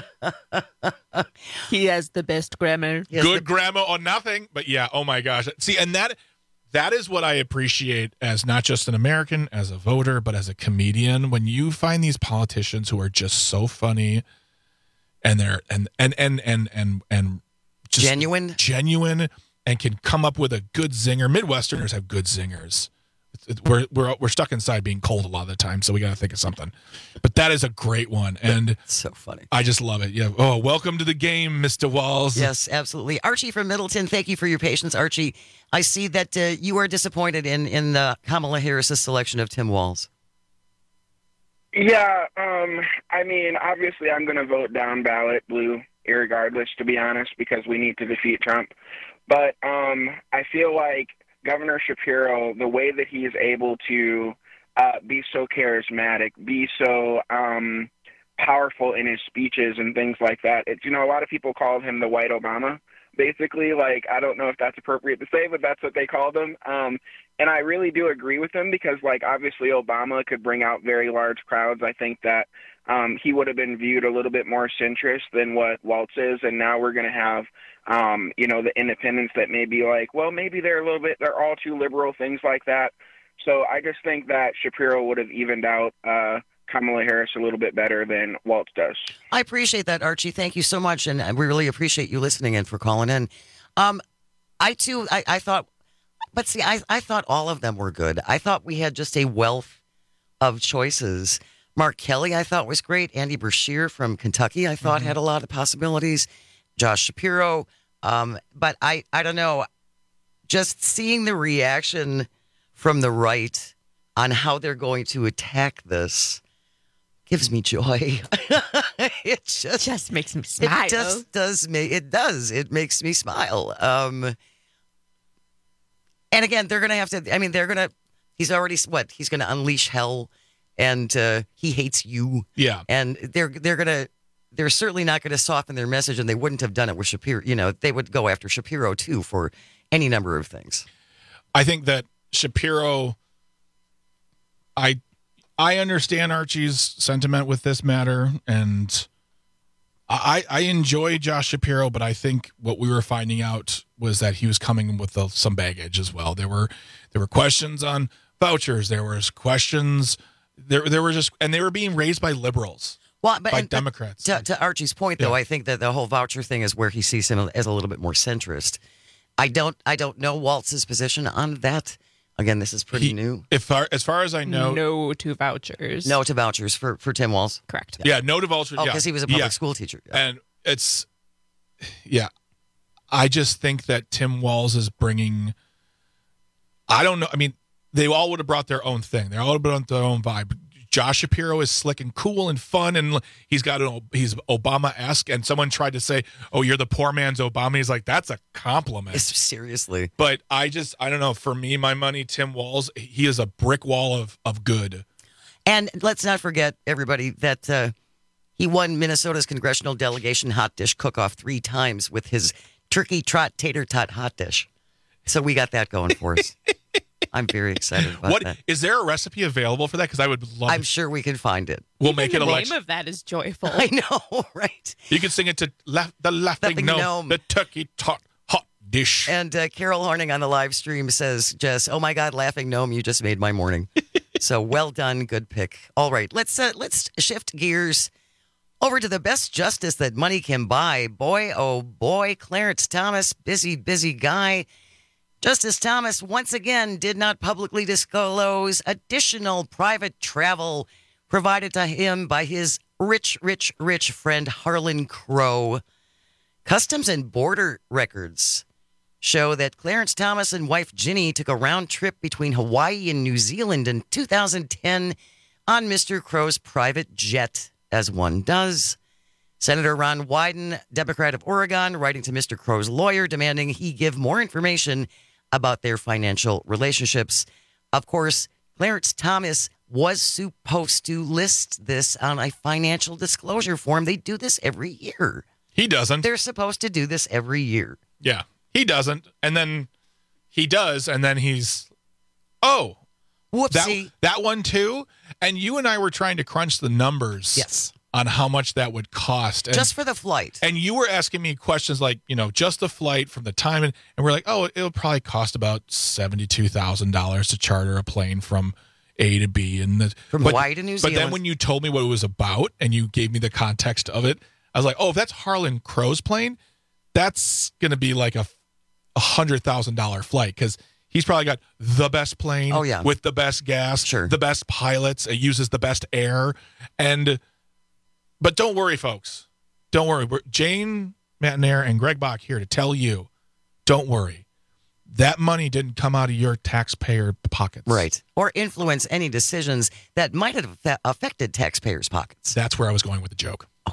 He has the best grammar. Good the- grammar or nothing. But yeah, oh my gosh. See, and that that is what I appreciate as not just an American, as a voter, but as a comedian. When you find these politicians who are just so funny and they're and and and and and, and just genuine, genuine, and can come up with a good zinger. Midwesterners have good zingers. We're we're we're stuck inside being cold a lot of the time, so we got to think of something. But that is a great one, and it's so funny. I just love it. Yeah. Oh, welcome to the game, Mister Walz. Yes, absolutely. Archie from Middleton, thank you for your patience, Archie. I see that uh, you are disappointed in in the Kamala Harris's selection of Tim Walz. Yeah, um, I mean, obviously, I'm going to vote down ballot blue, irregardless, to be honest, because we need to defeat Trump. But um, I feel like Governor Shapiro, the way that he is able to uh, be so charismatic, be so um, powerful in his speeches and things like that. It's, you know, a lot of people call him the white Obama, basically. Like, I don't know if that's appropriate to say, but that's what they called him. Um, and I really do agree with him because, like, obviously Obama could bring out very large crowds. I think that um, he would have been viewed a little bit more centrist than what Walz is, and now we're going to have Um, you know, the independents that may be like, well, maybe they're a little bit, they're all too liberal, things like that. So I just think that Shapiro would have evened out uh, Kamala Harris a little bit better than Walz does. I appreciate that, Archie. Thank you so much. And we really appreciate you listening and for calling in. Um, I, too, I, I thought, but see, I, I thought all of them were good. I thought we had just a wealth of choices. Mark Kelly, I thought was great. Andy Beshear from Kentucky, I thought mm-hmm. had a lot of possibilities. Josh Shapiro. Um, but I, I don't know, just seeing the reaction from the right on how they're going to attack this gives me joy. it just, just makes me smile. It just does me. It does. It makes me smile. Um, and again, they're going to have to, I mean, they're going to, he's already, what, he's going to unleash hell and uh, he hates you. Yeah. And they're, they're going to, they're certainly not going to soften their message, and they wouldn't have done it with Shapiro. You know, they would go after Shapiro, too, for any number of things. I think that Shapiro, I I understand Archie's sentiment with this matter, and I, I enjoy Josh Shapiro, but I think what we were finding out was that he was coming with uh, some baggage as well. There were there were questions on vouchers. There was questions. There there were just and they were being raised by liberals. Well, but, by and, Democrats. To, to Archie's point, though, Yeah. I think that the whole voucher thing is where he sees him as a little bit more centrist. I don't, I don't know Waltz's position on that. Again, this is pretty He- new. If far, as far as I know, No to vouchers. No to vouchers for, for Tim Walz. Correct. yeah, no to vouchers. Oh, yeah. because he was a public Yeah. school teacher. And it's, yeah, I just think that Tim Walz is bringing, I don't know. I mean, they all would have brought their own thing. They all would have brought their own vibe. Josh Shapiro is slick and cool and fun, and he's got an he's Obama-esque. And someone tried to say, "Oh, you're the poor man's Obama." He's like, "That's a compliment." Seriously. But I just, I don't know. For me, my money, Tim Walz, he is a brick wall of of good. And let's not forget, everybody, that uh, he won Minnesota's congressional delegation hot dish cook-off three times with his turkey trot tater tot hot dish. So we got that going for us. I'm very excited about What that. is there a recipe available for that? Because I would love. I'm it. sure we can find it. We'll Even make it the a name election. of that is joyful. I know, right? You can sing it to la- the laughing, Laughing gnome, gnome. the turkey tot hot dish. And uh, Carol Horning on the live stream says, Jess, oh my God, laughing gnome, you just made my morning. So well done, good pick. All right, let's uh, let's shift gears over to the best justice that money can buy. Boy, oh boy, Clarence Thomas, busy, busy guy. Justice Thomas once again did not publicly disclose additional private travel provided to him by his rich, rich, rich friend Harlan Crow. Customs and Border records show that Clarence Thomas and wife Ginny took a round trip between Hawaii and New Zealand in two thousand ten on Mister Crow's private jet, as one does. Senator Ron Wyden, Democrat of Oregon, writing to Mister Crow's lawyer, demanding he give more information about their financial relationships. Of course, Clarence Thomas was supposed to list this on a financial disclosure form. They do this every year. He doesn't. They're supposed to do this every year. Yeah, he doesn't. And then he does, and then he's, oh, whoopsie. That, that one too. And you and I were trying to crunch the numbers. Yes. On how much that would cost. And, just for the flight. And you were asking me questions like, you know, just the flight from the time. And, and we're like, oh, it'll probably cost about seventy-two thousand dollars to charter a plane from A to B. And the, From but, Hawaii to New Zealand. But then when you told me what it was about and you gave me the context of it, I was like, oh, if that's Harlan Crow's plane, that's going to be like a one hundred thousand dollars flight because he's probably got the best plane oh, yeah. with the best gas, sure. the best pilots. It uses the best air. And but don't worry, folks. Don't worry. We're, Jane Matnair and Greg Bach here to tell you, don't worry. That money didn't come out of your taxpayer pockets. Right. Or influence any decisions that might have affected taxpayers' pockets. That's where I was going with the joke. Oh,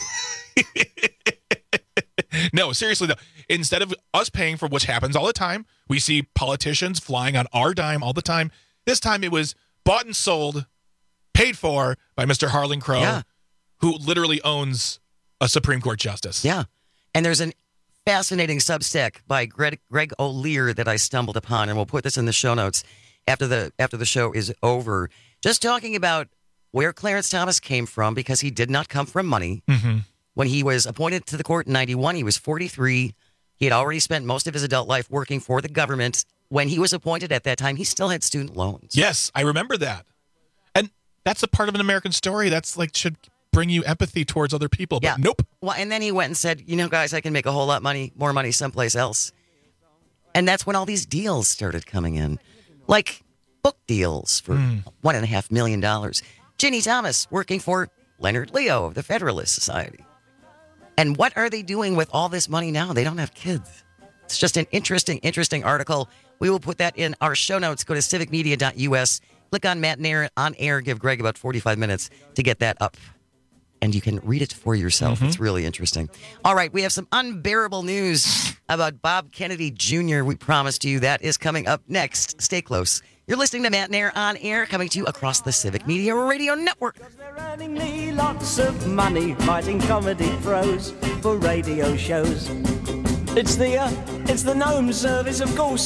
no, seriously, though. Instead of us paying for what happens all the time, we see politicians flying on our dime all the time. This time it was bought and sold, paid for by Mister Harlan Crow, yeah. who literally owns a Supreme Court justice. Yeah. And there's an fascinating Substack by Greg, Greg O'Lear that I stumbled upon, and we'll put this in the show notes after the after the show is over. Just talking about where Clarence Thomas came from, because he did not come from money. Mm-hmm. When he was appointed to the court in ninety-one, he was forty-three. He had already spent most of his adult life working for the government. When he was appointed at that time, he still had student loans. Yes, I remember that. And that's a part of an American story. That's like should bring you empathy towards other people. But yeah. nope. Well, and then he went and said, you know, guys, I can make a whole lot money, more money someplace else. And that's when all these deals started coming in, like book deals for mm. one and a half million dollars. Ginny Thomas working for Leonard Leo of the Federalist Society. And what are they doing with all this money now? They don't have kids. It's just an interesting, interesting article. We will put that in our show notes. Go to civic media dot U S. Click on Matt Nair on air. Give Greg about forty-five minutes to get that up. And you can read it for yourself. Mm-hmm. It's really interesting. All right, we have some unbearable news about Bob Kennedy Junior We promised you that is coming up next. Stay close. You're listening to Matt Nair on air, coming to you across the Civic Media Radio Network. They're earning me lots of money writing comedy prose for radio shows. It's the uh, it's the gnome service, of course.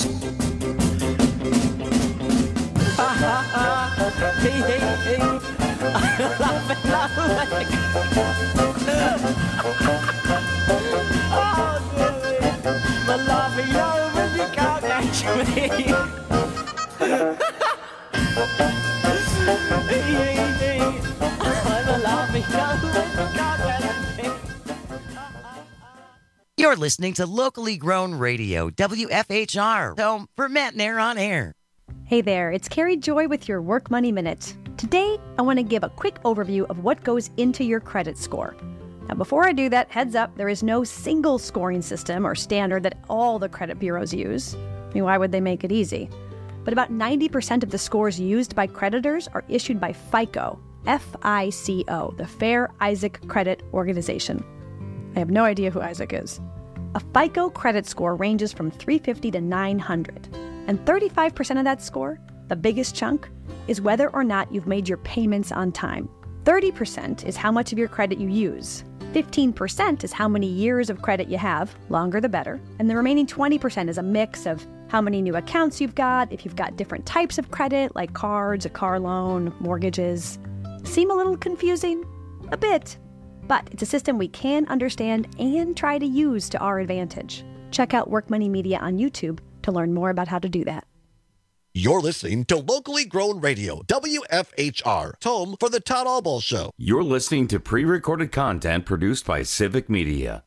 Ha ha ha, hee hee hee. Laughing, laughing. We're laughing over you can't catch me. I'm laughing over you can't catch me. You're listening to Locally Grown Radio, W F H R, home for Matt Nair on air. Hey there, it's Carrie Joy with your Work Money Minute. Today, I want to give a quick overview of what goes into your credit score. Now, before I do that, heads up, there is no single scoring system or standard that all the credit bureaus use. I mean, why would they make it easy? But about ninety percent of the scores used by creditors are issued by FICO, F I C O, the Fair Isaac Credit Organization. I have no idea who Isaac is. A FICO credit score ranges from three fifty to nine hundred, and thirty-five percent of that score, the biggest chunk, is whether or not you've made your payments on time. thirty percent is how much of your credit you use. fifteen percent is how many years of credit you have, longer the better, and the remaining twenty percent is a mix of how many new accounts you've got, if you've got different types of credit, like cards, a car loan, mortgages. Seem a little confusing? A bit. But it's a system we can understand and try to use to our advantage. Check out Work Money Media on YouTube to learn more about how to do that. You're listening to Locally Grown Radio, W F H R, home for the Todd Albaugh Show. You're listening to pre-recorded content produced by Civic Media.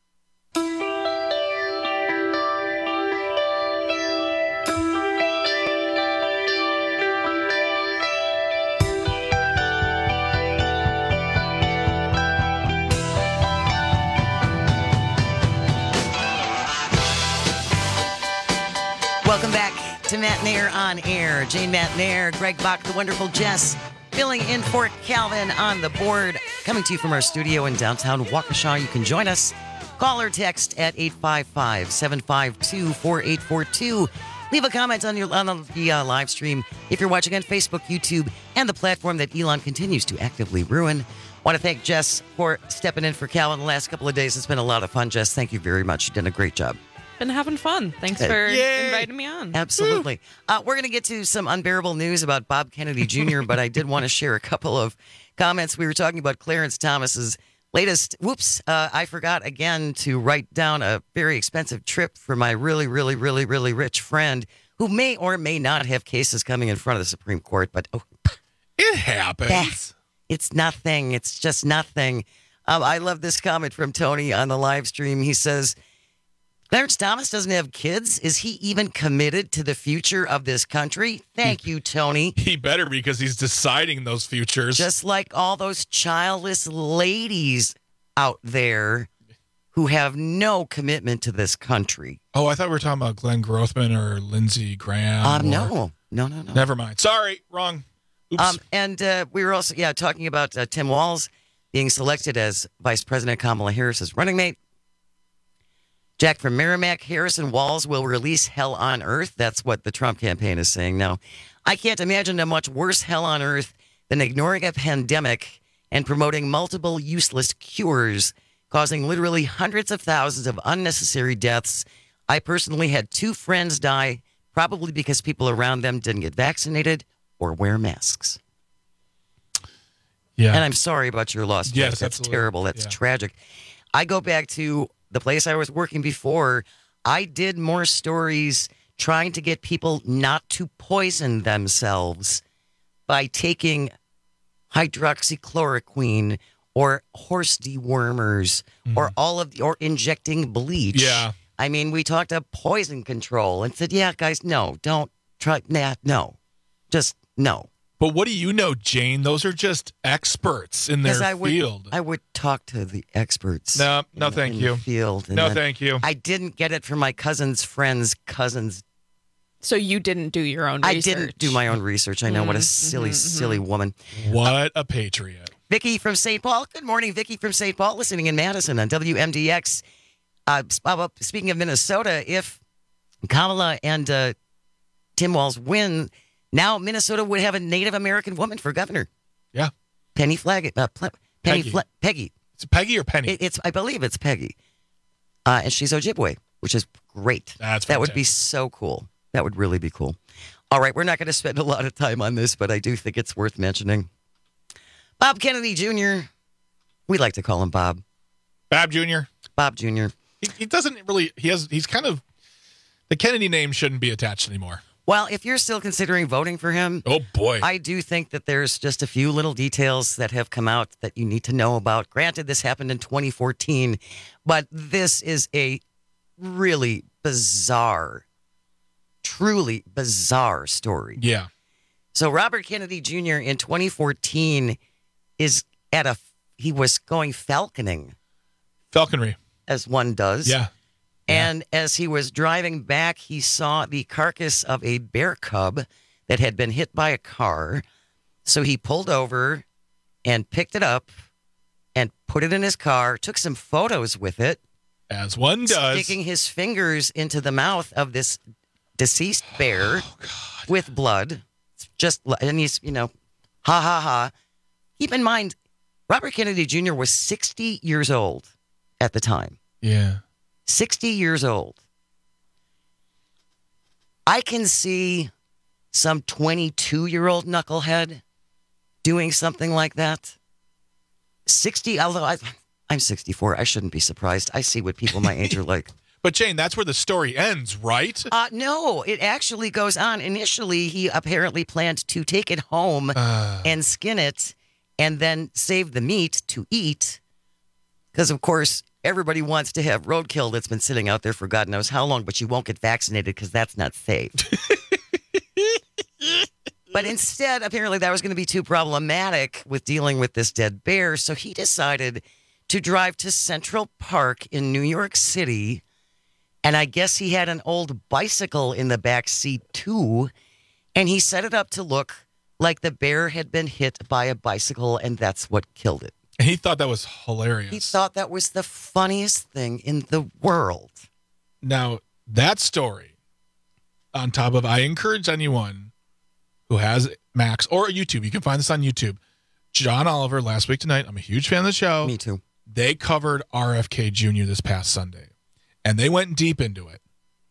Welcome back to Matt Nair on air. Jane Matt Nair, Greg Bach, the wonderful Jess, filling in for Calvin on the board. Coming to you from our studio in downtown Waukesha. You can join us. Call or text at eight five five, seven five two, four eight four two. Leave a comment on your on the uh, live stream if you're watching on Facebook, YouTube, and the platform that Elon continues to actively ruin. Want to thank Jess for stepping in for Calvin the last couple of days. It's been a lot of fun, Jess. Thank you very much. You've done a great job. Been having fun. Thanks for Yay. inviting me on. Absolutely. Uh, we're going to get to some unbearable news about Bob Kennedy Junior, but I did want to share a couple of comments. We were talking about Clarence Thomas's latest. Whoops, uh, I forgot again to write down a very expensive trip for my really, really, really, really rich friend who may or may not have cases coming in front of the Supreme Court. But oh, it happens. Bah, it's nothing. It's just nothing. Um, I love this comment from Tony on the live stream. He says, Clarence Thomas doesn't have kids. Is he even committed to the future of this country? Thank you, Tony. He better, because he's deciding those futures. Just like all those childless ladies out there who have no commitment to this country. Oh, I thought we were talking about Glenn Grothman or Lindsey Graham. Um, or... no, no, no, no. Never mind. Sorry, wrong. Oops. Um, and uh, we were also, yeah, talking about uh, Tim Walz being selected as Vice President Kamala Harris's running mate. Jack from Merrimack, Harrison Walz will release Hell on Earth. That's what the Trump campaign is saying now. I can't imagine a much worse hell on earth than ignoring a pandemic and promoting multiple useless cures, causing literally hundreds of thousands of unnecessary deaths. I personally had two friends die, probably because people around them didn't get vaccinated or wear masks. Yeah. And I'm sorry about your loss, Jack. Yes, That's absolutely. terrible. That's Yeah. tragic. I go back to the place I was working before. I did more stories trying to get people not to poison themselves by taking hydroxychloroquine or horse dewormers mm. or all of the, or injecting bleach. Yeah. I mean, we talked about poison control and said, yeah, guys, no, don't try. Nah, no, just no. But what do you know, Jane? Those are just experts in their I would, field. I would talk to the experts. No, no, in, thank in you. The field. No, then thank you. I didn't get it from my cousin's friend's cousin's. So you didn't do your own I research? didn't do my own research. I know. Mm, what a silly, mm-hmm, silly mm-hmm. woman. What a patriot. Vicky from Saint Paul. Good morning, Vicky from Saint Paul, listening in Madison on W M D X. Uh, speaking of Minnesota, if Kamala and uh, Tim Walz win, now Minnesota would have a Native American woman for governor. Yeah. Penny Flag. Uh, Ple- Penny Peggy. Fla- Peggy. It's Peggy or Penny? It, it's I believe it's Peggy. Uh, and she's Ojibwe, which is great. That's that would be so cool. That would really be cool. All right, we're not going to spend a lot of time on this, but I do think it's worth mentioning. Bob Kennedy Junior We like to call him Bob. Bob Junior Bob Junior He, he doesn't really. He has. He's kind of. The Kennedy name shouldn't be attached anymore. Well, if you're still considering voting for him, oh boy, I do think that there's just a few little details that have come out that you need to know about. Granted, this happened in twenty fourteen, but this is a really bizarre, truly bizarre story. Yeah. So Robert Kennedy Junior in twenty fourteen is at a, he was going falconing. Falconry. As one does. Yeah. And as he was driving back, he saw the carcass of a bear cub that had been hit by a car. So he pulled over and picked it up and put it in his car, took some photos with it. As one does. Sticking his fingers into the mouth of this deceased bear oh, with blood. Just, and he's, you know, ha, ha, ha. Keep in mind, Robert Kennedy Junior was sixty years old at the time. Yeah. sixty years old. I can see some twenty-two-year-old knucklehead doing something like that. sixty, although I, I'm sixty-four, I shouldn't be surprised. I see what people my age are like. But Jane, that's where the story ends, right? Uh, no, it actually goes on. Initially, he apparently planned to take it home uh. and skin it and then save the meat to eat. Because, of course, everybody wants to have roadkill that's been sitting out there for God knows how long, but you won't get vaccinated because that's not safe. But instead, apparently that was going to be too problematic with dealing with this dead bear. So he decided to drive to Central Park in New York City. And I guess he had an old bicycle in the back seat, too. And he set it up to look like the bear had been hit by a bicycle, and that's what killed it. And he thought that was hilarious. He thought that was the funniest thing in the world. Now, that story, on top of, I encourage anyone who has Max or YouTube, you can find this on YouTube. John Oliver, Last Week Tonight, I'm a huge fan of the show. Me too. They covered R F K Junior this past Sunday. And they went deep into it.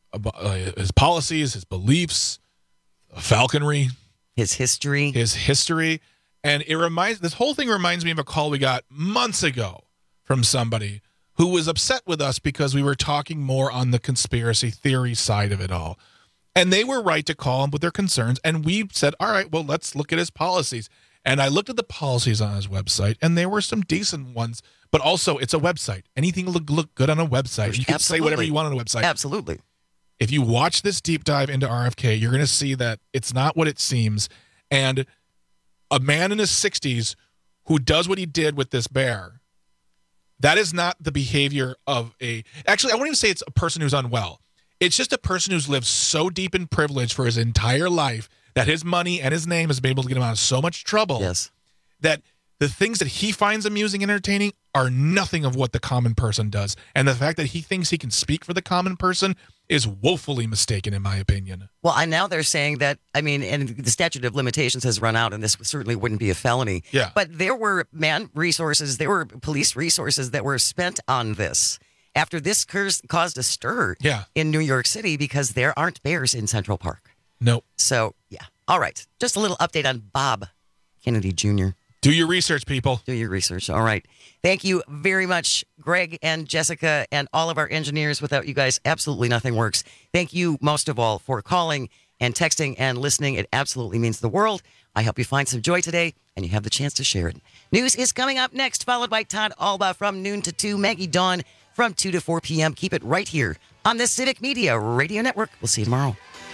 His policies, his beliefs, falconry. His history. His history. And it reminds, this whole thing reminds me of a call we got months ago from somebody who was upset with us because we were talking more on the conspiracy theory side of it all. And they were right to call him with their concerns. And we said, all right, well, let's look at his policies. And I looked at the policies on his website, and there were some decent ones. But also, it's a website. Anything look look good on a website. You can Absolutely. say whatever you want on a website. Absolutely. If you watch this deep dive into R F K, you're going to see that it's not what it seems. And a man in his sixties who does what he did with this bear, that is not the behavior of a... Actually, I won't even say it's a person who's unwell. It's just a person who's lived so deep in privilege for his entire life that his money and his name has been able to get him out of so much trouble. Yes. That the things that he finds amusing and entertaining are nothing of what the common person does. And the fact that he thinks he can speak for the common person is woefully mistaken, in my opinion. Well, and now they're saying that, I mean, and the statute of limitations has run out, and this certainly wouldn't be a felony. Yeah. But there were, man, resources, there were police resources that were spent on this after this curse caused a stir yeah. in New York City because there aren't bears in Central Park. Nope. So, yeah. All right. Just a little update on Bob Kennedy Junior Do your research, people. Do your research. All right. Thank you very much, Greg and Jessica and all of our engineers. Without you guys, absolutely nothing works. Thank you most of all for calling and texting and listening. It absolutely means the world. I hope you find some joy today and you have the chance to share it. News is coming up next, followed by Todd Alba from noon to two, Maggie Dawn from two to four p.m. Keep it right here on the Civic Media Radio Network. We'll see you tomorrow.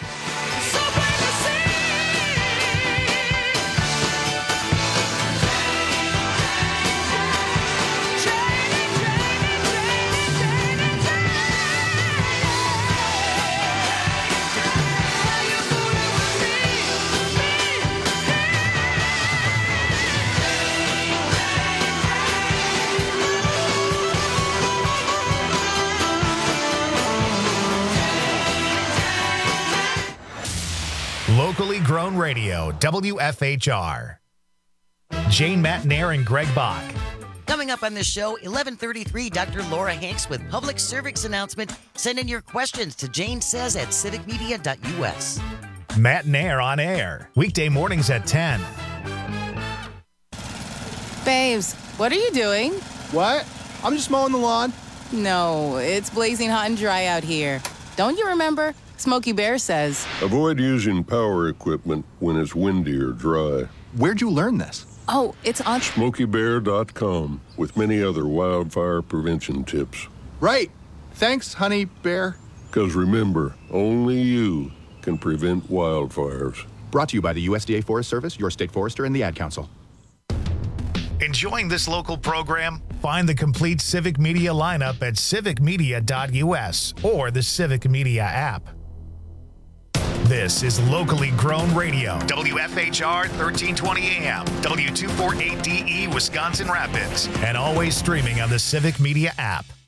Locally grown radio, W F H R. Jane Matnair and Greg Bach. Coming up on this show, eleven thirty-three, Doctor Laura Hanks with public service announcement. Send in your questions to Jane Says at civic media dot U S. Matnair on air, weekday mornings at ten. Babes, what are you doing? What? I'm just mowing the lawn. No, it's blazing hot and dry out here. Don't you remember? Smokey Bear says. Avoid using power equipment when it's windy or dry. Where'd you learn this? Oh, it's on Smokey Bear dot com with many other wildfire prevention tips. Right. Thanks, Honey Bear. Because remember, only you can prevent wildfires. Brought to you by the U S D A Forest Service, your state forester, and the Ad Council. Enjoying this local program? Find the complete Civic Media lineup at civic media dot U S or the Civic Media app. This is locally grown radio. W F H R thirteen twenty A M, W two forty-eight D E Wisconsin Rapids, and always streaming on the Civic Media app.